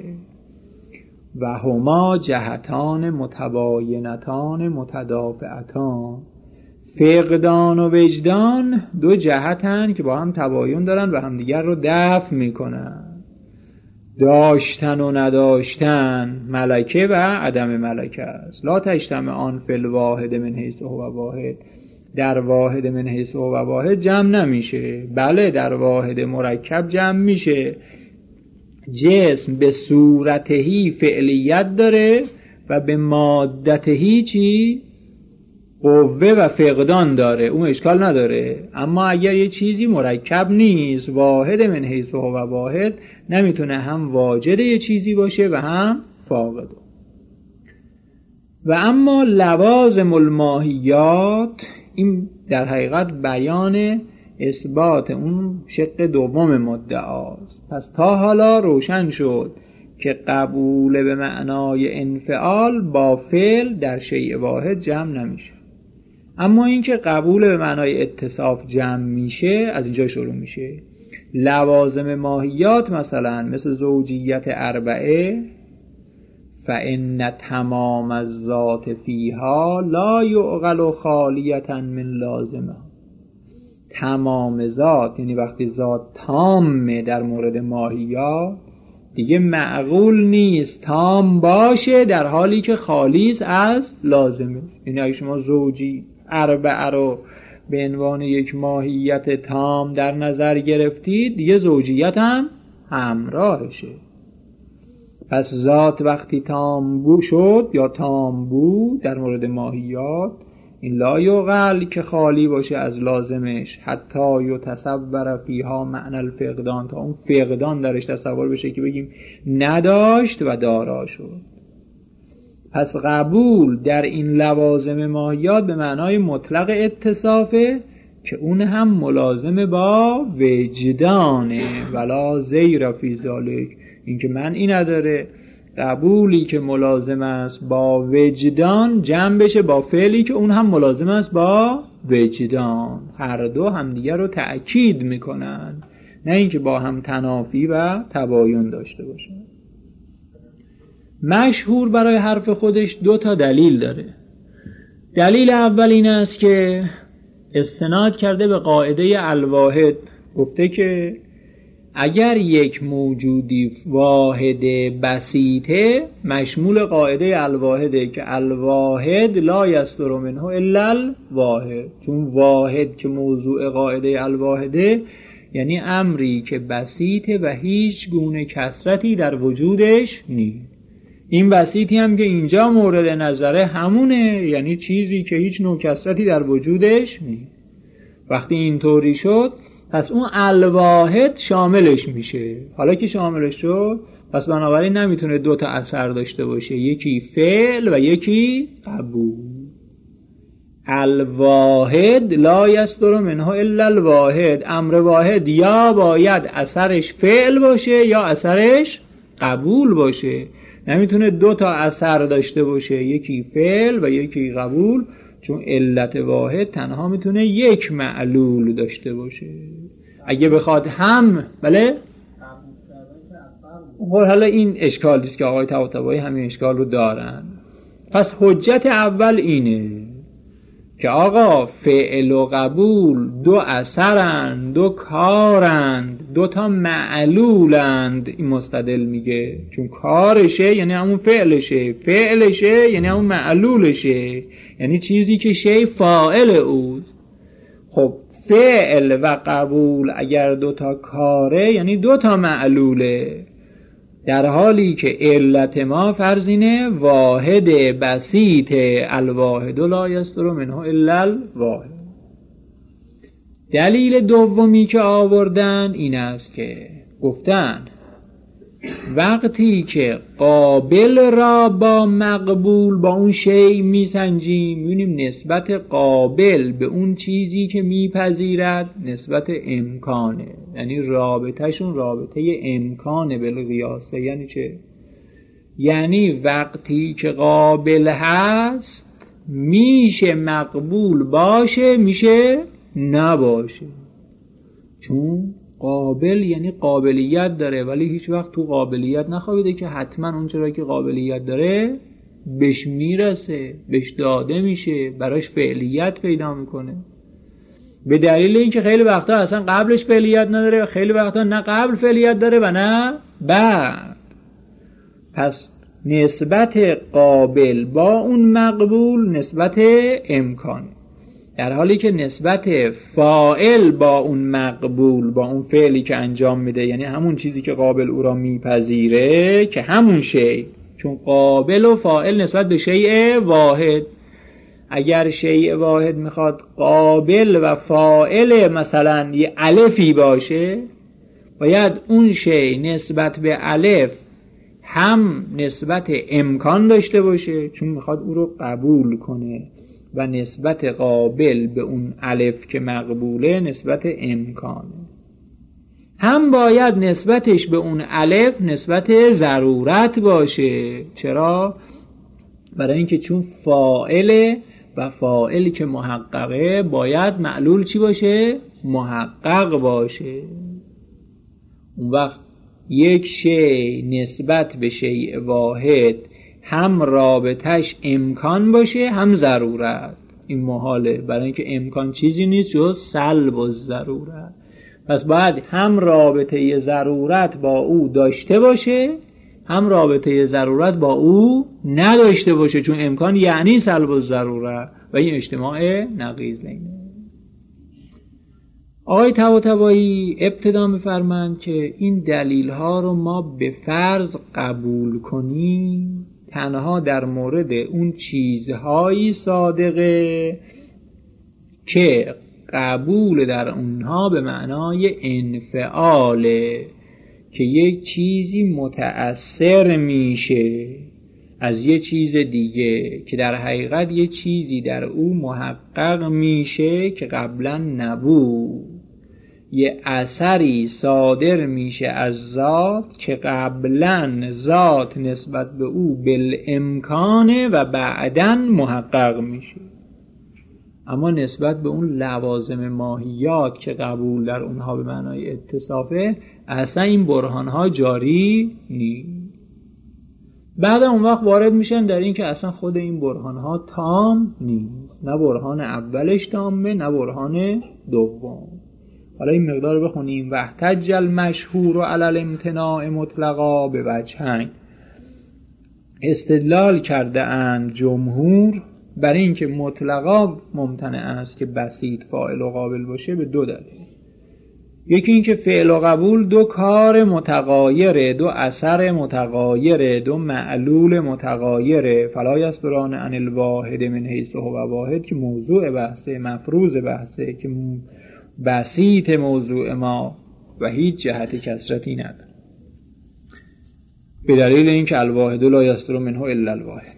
و هما جهتان متباینتان متدافعتان، فقدان و وجدان دو جهتن که با هم تباین دارن و همدیگر رو دفع میکنن. داشتن و نداشتن ملکه و عدم ملکه است. لا تجتمع آن فی الواحد من حیث هو واحد، در واحد من حیث هو واحد جمع نمیشه. بله در واحد مرکب جمع میشه. جسم به صورتهی فعلیت داره و به مادتهی چی؟ قوه و فقدان داره، اون اشکال نداره. اما اگر یه چیزی مرکب نیست، واحد من حیث هو واحد، نمیتونه هم واجد یه چیزی باشه و هم فاقد. و اما لوازم الماهیات، این در حقیقت بیان اثبات اون شق دوم مدعاست. پس تا حالا روشن شد که قبول به معنای انفعال با فعل در شیء واحد جمع نمیشه. اما این که قبول به معنای اتصاف جمع میشه از اینجا شروع میشه. لوازم ماهیات مثلا مثل زوجیت اربعه، فإن تمام الذات فیها لا یعقل خالیة من لازمه. تمام ذات یعنی وقتی ذات تامه در مورد ماهیات دیگه معقول نیست تام باشه در حالی که خالیست از لازمه. یعنی اگه شما زوجی اربعه رو به عنوان یک ماهیت تام در نظر گرفتید دیگه زوجیت هم همراهشه. پس ذات وقتی تام بود شد یا تام بود در مورد ماهیات این لا یعقل که خالی باشه از لازمش، حتی یتصور فیها معنی الفقدان، تا اون فقدان درش تصور بشه که بگیم نداشت و دارا شد. پس قبول در این لوازم ماهیات به معنای مطلق اتصافه که اون هم ملازم با وجدانه، ولا زیر فی ذالک، این که منعی نداره قبولی که ملازم است با وجدان جمع بشه با فعلی که اون هم ملازم است با وجدان. هر دو همدیگر رو تأکید میکنن، نه اینکه با هم تنافی و تباین داشته باشن. مشهور برای حرف خودش 2 دلیل داره. دلیل اول این است که استناد کرده به قاعده الواحد، گفته که اگر یک موجودی واحد بسیطه مشمول قاعده الواحده که الواحد لا یصدر منه الا الواحد، چون واحد که موضوع قاعده الواحده یعنی امری که بسیطه و هیچ گونه کثرتی در وجودش نیست. این بسیطی هم که اینجا مورد نظره همونه، یعنی چیزی که هیچ نوع کثرتی در وجودش نیست. وقتی اینطوری شد پس اون الواحد شاملش میشه. حالا که شاملش شد پس بنابراین نمیتونه 2 اثر داشته باشه، یکی فعل و یکی قبول. الواحد لا یصدر منه الا الواحد، امر واحد یا باید اثرش فعل باشه یا اثرش قبول باشه، نمیتونه 2 اثر داشته باشه، یکی فعل و یکی قبول، چون علت واحد تنها میتونه یک معلول داشته باشه. اگه بخواد هم بله حالا این اشکالی است که آقای طباطبایی همین اشکال رو دارن. پس حجت اول اینه که آقا فعل و قبول 2 اثرند، 2 کارند، 2 معلولند. این مستدل میگه چون کارشه یعنی همون فعلشه، فعلشه یعنی همون معلولشه، یعنی چیزی که شی فاعل اوست. خب فعل و قبول اگر 2 کاره یعنی 2 معلوله، در حالی که علت ما فرضینه واحد بسیط، الواحد لا یصدر منه الا الواحد. دلیل دومی که آوردن این است که گفتن وقتی که قابل را با مقبول با اون شی میسنجیم میبینیم نسبت قابل به اون چیزی که میپذیرد نسبت امکانه، یعنی رابطهشون رابطه امکانه بالقیاسه. یعنی چه؟ یعنی وقتی که قابل هست میشه مقبول باشه میشه نباشه، چون قابل یعنی قابلیت داره ولی هیچ وقت تو قابلیت نخوابیده که حتما اون چرا که قابلیت داره بهش میرسه، بهش داده میشه، براش فعلیت پیدا میکنه. به دلیل اینکه خیلی وقتا اصلا قبلش فعلیت نداره، خیلی وقتا نه قبل فعلیت داره و نه بعد. پس نسبت قابل با اون مقبول نسبت امکانه، در حالی که نسبت فاعل با اون مقبول با اون فعلی که انجام میده یعنی همون چیزی که قابل او را میپذیره که همون شی، چون قابل و فاعل نسبت به شیء واحد. اگر شیء واحد میخواد قابل و فاعل مثلا یه الفی باشه باید اون شی نسبت به الف هم نسبت امکان داشته باشه چون میخواد او رو قبول کنه و نسبت قابل به اون الف که مقبوله نسبت امکانه. هم باید نسبتش به اون الف نسبت ضرورت باشه. چرا؟ برای اینکه چون فاعله و فاعلی که محققه باید معلول چی باشه؟ محقق باشه. اون وقت یک شی نسبت به شیء واحد هم رابطش امکان باشه هم ضرورت. این محاله، برای اینکه امکان چیزی نیست جز سلب الضرورت. پس باید هم رابطه ضرورت با او داشته باشه هم رابطه ضرورت با او نداشته باشه، چون امکان یعنی سلب الضرورت و این اجتماع نقیضینه. آقای طباطبایی ابتدا می‌فرمایند که این دلیل ها رو ما به فرض قبول کنیم تنها در مورد اون چیزهایی صادقه که قبول در اونها به معنای انفعاله، که یک چیزی متأثر میشه از یه چیز دیگه که در حقیقت یه چیزی در او محقق میشه که قبلا نبود. یه اثری صادر میشه از ذات که قبلا ذات نسبت به او بالامکانه و بعداً محقق میشه، اما نسبت به اون لوازم ماهیات که قبول در اونها به معنای اتصافه اصلا این برهانها جاری نیست. بعد اون وقت وارد میشن در این که اصلا خود این برهانها تام نیست، نه برهان اولش تامه نه برهان دوم. حالا این مقدار رو بخونیم. واحتج المشهور علی الامتناع مطلقا به وجهین. استدلال کرده اند جمهور برای اینکه مطلقا ممتنع است که بسیط فاعل و قابل باشه به دو دلیل. یکی این که فعل و قبول دو کار متغایره، دو اثر متغایره، دو معلول متغایره. فلا یصدران عن الواحد من حیث هو واحد که موضوع بحثه، مفروض بحثه، که بسیط موضوع ما و هیچ جهت کثرتی نداره، به دلیل اینکه الواحد لا یصدر منه الا الواحد.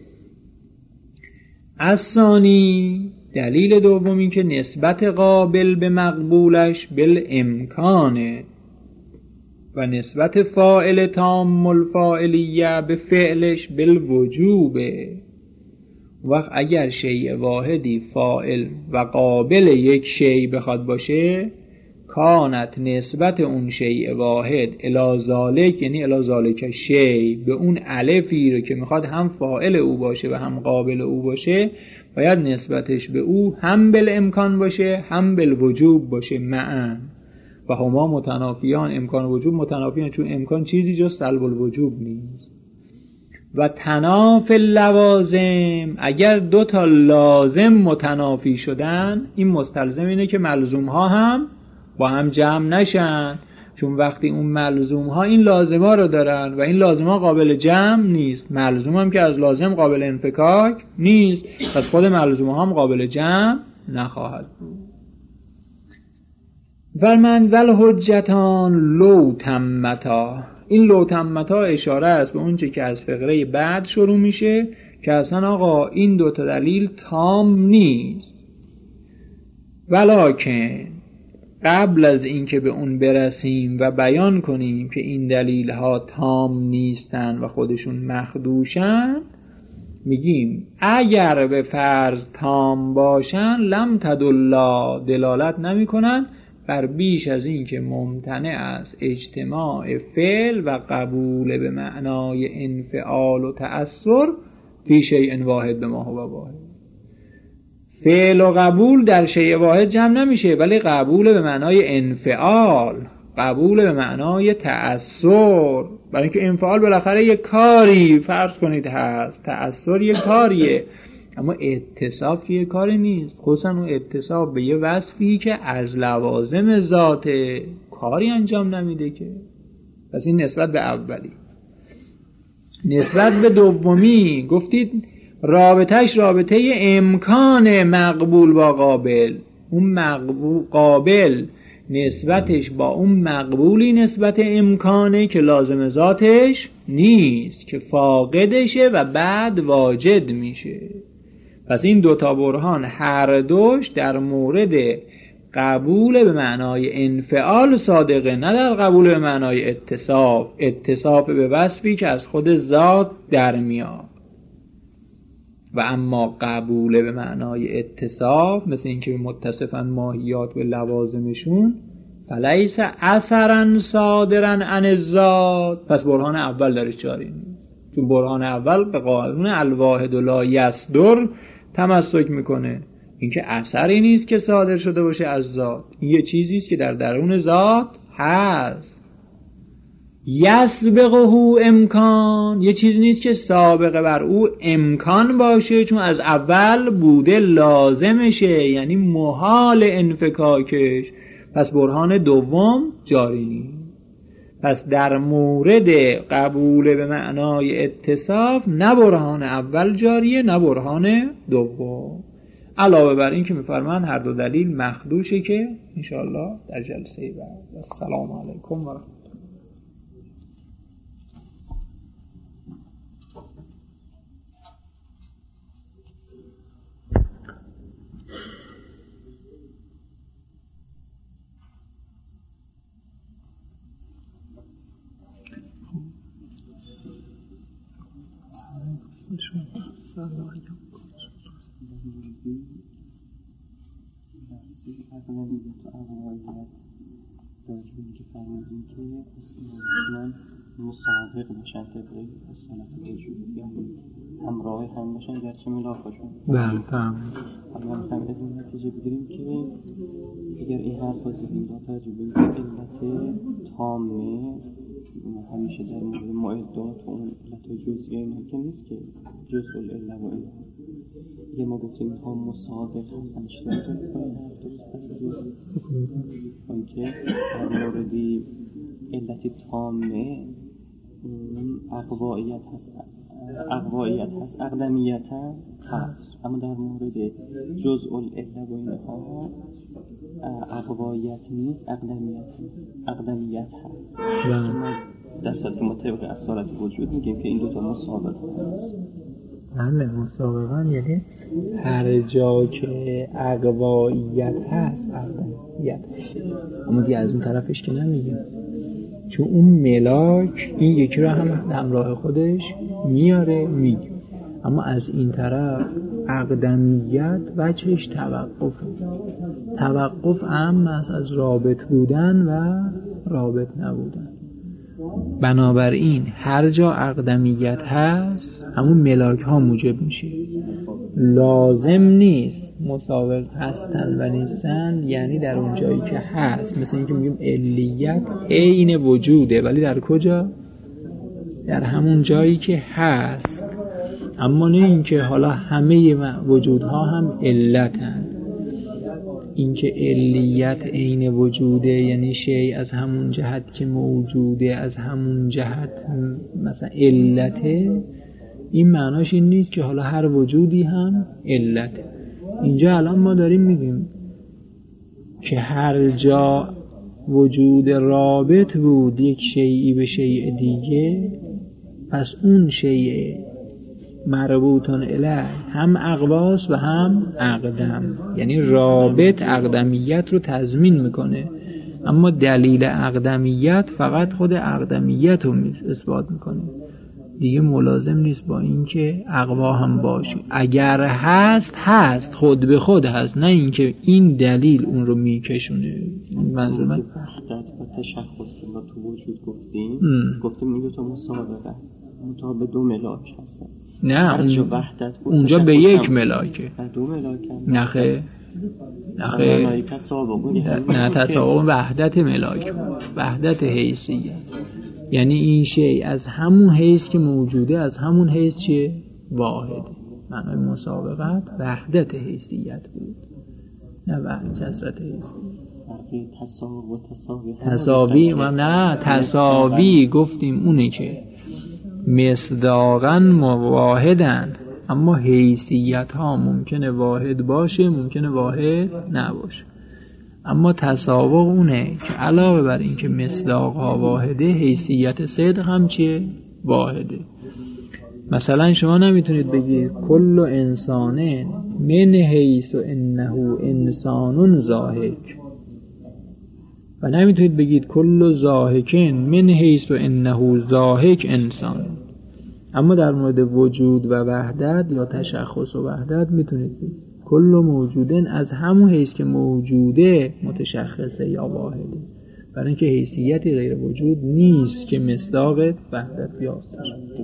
الثانی، دلیل دوم این که نسبت قابل به مقبولش بالامکانه و نسبت فاعل تام الفاعلیه به فعلش بالوجوبه. وقت اگر شیء واحدی فاعل و قابل یک شیء بخواد باشه، کانت نسبت اون شیء واحد الی ذالک، یعنی الی ذالک شیء، به اون الفی رو که میخواد هم فاعل او باشه و هم قابل او باشه، باید نسبتش به او هم بالامکان باشه هم بالوجوب باشه معا. و هما متنافیان، امکان و وجوب متنافیان، چون امکان چیزی جز سلب الوجوب نیست. و تناف اللوازم، اگر دو تا لازم متنافی شدن، این مستلزم اینه که ملزوم ها هم با هم جمع نشن، چون وقتی اون ملزوم ها این لازم ها رو دارن و این لازم ها قابل جمع نیست، ملزوم هم که از لازم قابل انفکاک نیست، پس خود ملزوم ها هم قابل جمع نخواهد بود. فرمند ول حجتان لو تمتا. این لو تمتا اشاره است به اون چه که از فقره بعد شروع میشه که اصلا آقا این دوتا دلیل تام نیست، ولکن قبل از این که به اون برسیم و بیان کنیم که این دلیل ها تام نیستن و خودشون مخدوشن، میگیم اگر به فرض تام باشن لم تدلا، دلالت نمی کنن بر بیش از این که ممتنع است اجتماع فعل و قبول به معنای انفعال و تأثر فی شیء واحد به ما هو واحد. فعل و قبول در شیء واحد جمع نمیشه، ولی قبول به معنای انفعال، قبول به معنای تأثر. برای اینکه انفعال بالاخره یک کاری فرض کنید هست، تأثر یک کاریه، اما اتصاف یک کاری نیست، خصوصا اون اتصاف به یه وصفی که از لوازم ذات کاری انجام نمیده که. پس این نسبت به اولی. نسبت به دومی گفتید رابطهش رابطه امکان مقبول با قابل. اون قابل نسبتش با اون مقبولی نسبت امکانه که لازم ذاتش نیست، که فاقدشه و بعد واجد میشه. پس این دوتا برهان هر دوش در مورد قبول به معنای انفعال صادقه، نه در قبول به معنای اتصاف به وصفی که از خود ذات در میاد. و اما قبول به معنای اتصاف، مثل اینکه متصفن ماهیات به لوازمشون، فلیس اثرا صادرا عن الذات، پس برهان اول درش جاری نیست، چون برهان اول به قانون الواحد لا یصدر تمسک میکنه. اینکه اثری نیست که صادر شده باشه از ذات، این یه چیزی است که در درون ذات هست. یسبقه امکان، یه چیز نیست که سابقه بر او امکان باشه، چون از اول بوده لازمشه، یعنی محال انفکاکش، پس برهان دوم جاری نیست. پس در مورد قبول به معنای اتصاف نه برهان اول جاریه نه برهان دوم. علاوه بر این که می‌فرمان هر دو دلیل مخدوشه که انشاءالله در جلسه بعد. السلام علیکم و رحمت الله. اغلبیت و اغلبیت راجبین که فرمودیم که اسمان مسابق باشن طبقه اصالت وجود، یعنی همراه هم باشن گرچه ملافشون. بله فهم. اما میخوایم از این نتیجه بگیریم که اگر این حرف بازدیم با تجربه که علت تامه همیشه در مورد معدات و اون علت جزئی اینا که نیست که جزء العله و اینا، یه ما گفتیم اینها مسابق هستن، اشتراک کنیم درست هست اون که در موردی علت تامه اقواییت هست اقدمیت هست، اما در مورد جزء العله و اینها اقواییت نیست، اقدمیت هست. در صورت که مطابق اصالت وجود میگیم که این دوتا مسابق هست. بله مسابقا یعنی هر جا که اقواییت هست اقدمیت، اما دیگه از اون طرفش که نمیگیم، چون اون ملاک این یکی رو هم همراه خودش میاره میگه، اما از این طرف اقدمیت وجهش توقف هم از رابط بودن و رابط نبودن. بنابراین هر جا اقدمیت هست همون ملاک ها موجب میشه. لازم نیست مسابق هستن و نیستن یعنی در اون جایی که هست، مثل اینکه میگیم علیت عین وجوده ولی در کجا؟ در همون جایی که هست، اما نه اینکه حالا همه وجودها هم علتن. اینکه علیت عین وجوده یعنی شیء از همون جهت که موجوده از همون جهت مثلا علته، این معناش این نیست که حالا هر وجودی هم علته. اینجا الان ما داریم میگیم که هر جا وجود رابط بود یک شیئی به شیء دیگه، پس اون شیء مربوطن الیه هم اقواس و هم اقدم، یعنی رابط اقدمیت رو تضمین میکنه، اما دلیل اقدمیت فقط خود اقدمیت رو اثبات میکنه، دیگه ملازم نیست با اینکه اقوا هم باشه. اگر هست خود به خود هست، نه اینکه این دلیل اون رو میکشونه. منظور من وحدت و تشخص که ما تو وجود گفتیم این دو تا مسابقه مطابق دو ملاک هستن. نه اونجا به یک ملاکه، دو ملاکه نخه نه تساوی وحدت ملاک، وحدت حیثیت، یعنی این شیء از همون حیث که موجوده از همون حیث چیه؟ واحده. معنای مسابقت وحدت حیثیت بود نه کثرت حیثیت. تساوی گفتیم اونه که مصداقاً واحدن، اما حیثیت ها ممکنه واحد باشه ممکنه واحد نباشه، اما تساوی اونه که علاوه بر این که مصداق ها واحده حیثیت صدق هم چیه؟ واحده. مثلا شما نمیتونید بگید کل انسان من حیث انه انسان ضاحک، و نمیتونید بگید کل ضاحکن من حیث و انه ضاحک انسان. اما در مورد وجود و وحدت یا تشخص و وحدت میتونید بگید کل موجودن از همون حیث که موجوده متشخصه یا واحده، برای اینکه حیثیتی غیر وجود نیست که مصداق وحدت بیافته.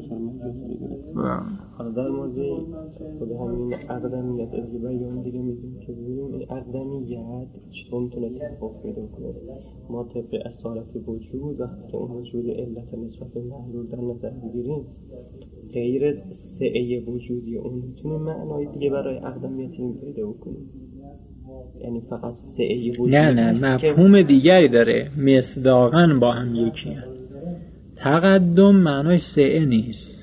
حالا در مورد خود همین اقدمیت از یه بیان دیگه میدونیم که ببینیم این اقدمیت چطور میتونه تحقق پیدا کنه. ما طبق اصالت وجود وقتی که اون وجود علت نسبت به معلول در نظر بگیریم، غیر سعه وجودی اون میتونه معنای دیگه برای اقدمیت این پیدا بکنیم. یعنی فقط سعه وجودی نه مفهوم دیگری داره. مصداقاً با هم یکی هست. تقدم معنای سعه نیست.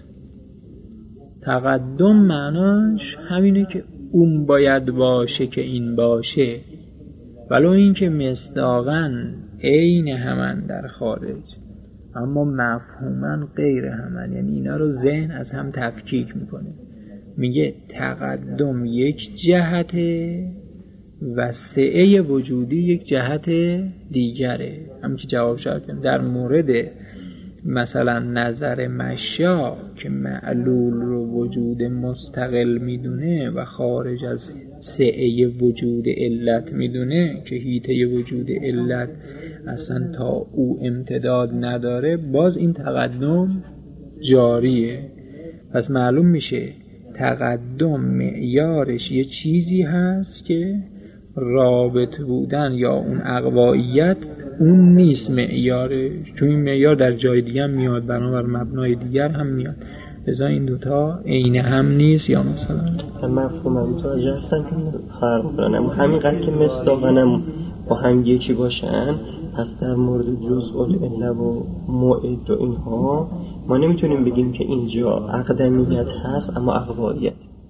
تقدم معناش همینه که اون باید باشه که این باشه، ولو این که مصداقاً عین همن در خارج اما مفهوماً غیر همن. یعنی اینا رو ذهن از هم تفکیک میکنه. میگه تقدم یک جهته و سعه وجودی یک جهت دیگره. همین که جواب شد در مورد مثلا نظر مشا که معلول رو وجود مستقل میدونه و خارج از سعه وجود علت میدونه که حیطه وجود علت اصلا تا او امتداد نداره، باز این تقدم جاریه. پس معلوم میشه تقدم معیارش یه چیزی هست که رابط بودن یا اون اقواییت اون نیست معیارش، چون این معیار در جای دیگه هم میاد، بنابر مبنای دیگر هم میاد. لذا این دوتا عین هم نیست. یا مثلا مفهومم متوجه هستن که فرق دارن، همینقدر که مصداقاً با هم یکی باشن. پس در مورد جزء العله و موعد و اینها ما نمیتونیم بگیم که اینجا اقدمیت هست اما اقواییت.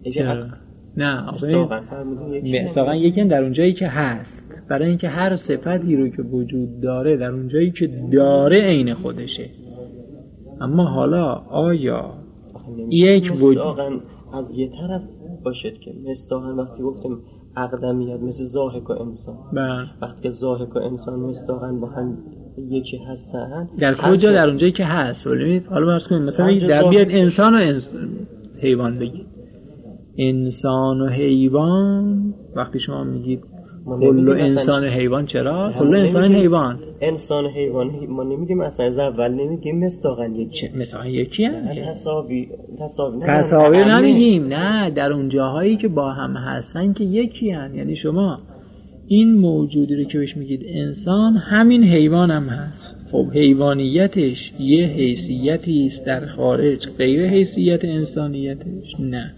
نه مصداقاً یکی در اونجایی که هست، برای اینکه هر صفتی رو که وجود داره در اونجایی که داره عین خودشه. اما حالا آیا یک مصداقاً از یه طرف باشد که مصداقاً وقتی گفتیم اقدمیت مثل ضاحک و انسان، وقتی که ضاحک و انسان مصداقاً با هم یکی هستن، در کجا؟ در اونجایی که هست. حالا فرض کنیم مثلا در بیاد انسان و حیوان بگید. انسان و حیوان وقتی شما میگید کل انسان و حیوان، چرا؟ کل انسان و حیوان، انسان و حیوان ما نمیگیم اصلا از اول نمیگیم مصداقاً یکی. مثلا یکی هست تساوی نمیگیم. نه، در اون جاهایی که با هم هستن که یکی هست. یعنی شما این موجودی رو که بهش میگید انسان، همین حیوان هم هست. خب حیوانیتش یه حیثیتی است در خارج غیر حیثیت انسانیتش؟ نه،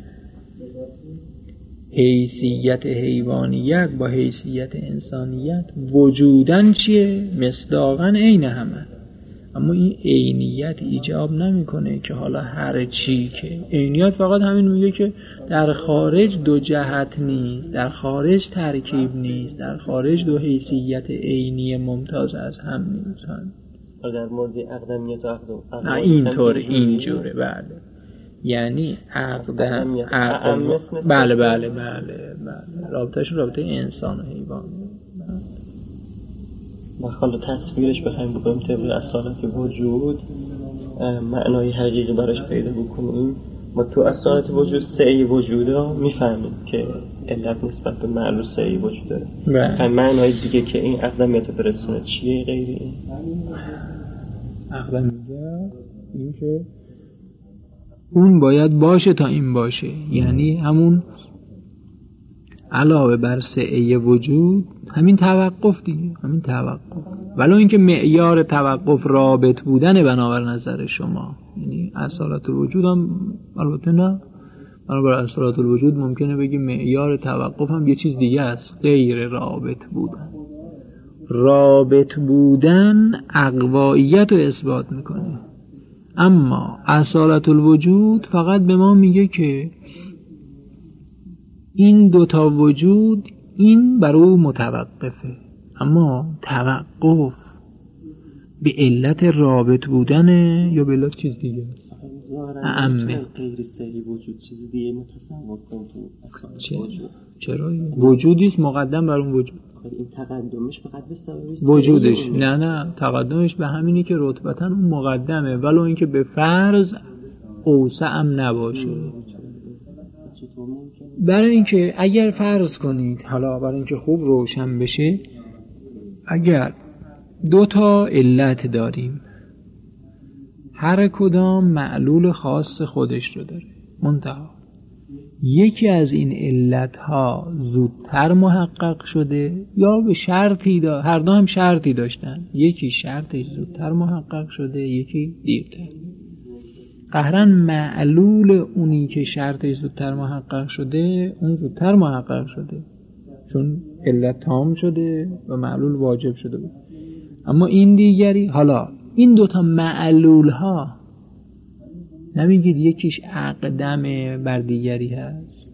حیثیت حیوانیت با حیثیت انسانیت وجودن چیه؟ مصداقاً عین همه. اما این عینیت ایجاب نمیکنه که حالا هر چی که عینیت فقط همین میگه که در خارج دو جهت نیست، در خارج ترکیب نیست، در خارج دو حیثیت عینی ممتاز از هم نیستن. در مورد اقدمیت و نه اینطور اینجوره. بله، یعنی عقدم بله رابطهشون رابطه انسان و حیوان. و حالا تصویرش بخوایم بکنیم طبق اصالت وجود، معنای حقیقی براش پیدا بکنیم، ما تو اصالت وجود سعی وجود ها میفهمیم که علت نسبت به معلول سعی وجود داره. معنای دیگه که این اقدمیت برسونه چیه غیر این؟ اقدمیت این که اون باید باشه تا این باشه، یعنی همون علاوه بر سعه وجود همین توقف دیگه، همین توقف. ولو اینکه معیار توقف رابط بودن بنابر نظر شما، یعنی اصالت الوجود هم البته نه، بنابر اصالت الوجود ممکنه بگیم معیار توقف هم یه چیز دیگه است غیر رابط بودن. رابط بودن اقواییت رو اثبات میکنه، اما اصالت الوجود فقط به ما میگه که این دوتا وجود این بر او متوقفه، اما توقف به علت رابط بودنه یا به علت چیز دیگه است؟ اعمه غیر سعی وجود چیز دیگه متصور کن تو اصالت وجود. چرا؟ وجودیست مقدم بر اون وجود. این تقدمش فقط به سبب وجودش، نه تقدمش به همینی که رتبتاً اون مقدمه، ولو اینکه به فرض اوسع هم نباشه. برای اینکه اگر فرض کنید، حالا برای اینکه خوب روشن بشه، اگر 2 تا علت داریم، هر کدام معلول خاص خودش رو داره، منتها یکی از این علتها زودتر محقق شده یا به شرطی هر دو هم شرطی داشتن، یکی شرطش زودتر محقق شده، یکی دیرتر. قهراً معلول اونی که شرطش زودتر محقق شده اون زودتر محقق شده، چون علت تام شده و معلول واجب شده بود. اما این دیگری، حالا این 2 تا معلول ها نمیگید یکیش اقدم بر دیگری هست،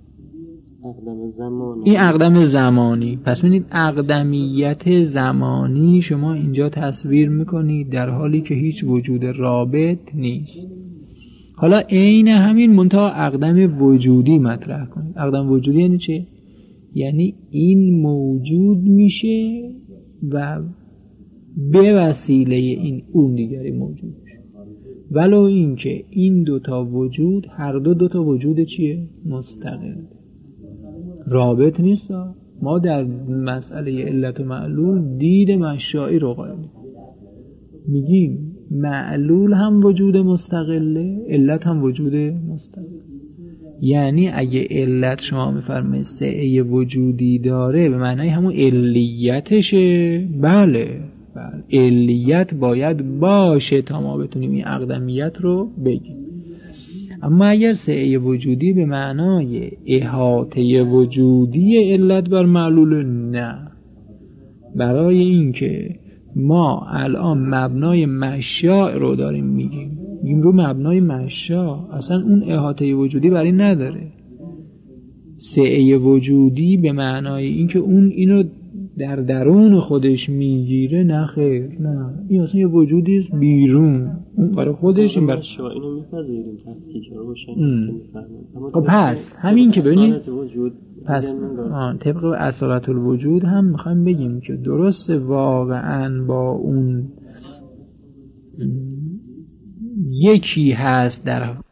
اقدم زمانی، این اقدم زمانی. پس ببینید اقدمیت زمانی شما اینجا تصویر میکنید در حالی که هیچ وجود رابط نیست. حالا عین همین منتها اقدم وجودی مطرح کنید. اقدم وجودی یعنی چه؟ یعنی این موجود میشه و به وسیله این اون دیگری موجود میشه، ولو اینکه این 2 تا وجود هر 2 تا وجود چیه؟ مستقل، رابط نیست. ما در مسئله علت و معلول دید مشائی رو قائلیم، میگیم معلول هم وجود مستقله، علت هم وجود مستقل. یعنی اگه علت شما میفرمایید سعه وجودی داره به معنی همون علیتشه، بله علیت باید باشه تا ما بتونیم این اقدمیت رو بگیم. اما اگر سعه وجودی به معنای احاطه وجودی علت بر معلول، نه. برای اینکه ما الان مبنای مشاع رو داریم میگیم رو مبنای مشاع، اصلا اون احاطه وجودی برای نداره. سعه وجودی به معنای اینکه اون اینو در درون خودش میگیره، نه خیر، نه، این اصلا یه وجودی است بیرون، اون برای خودش این برای اینو میپذیریم تحقیق رو روشن میفهمیم. خب پس همین که ببینید، پس طبق اصالت الوجود هم میخوایم بگیم که درست واقعا با اون یکی هست در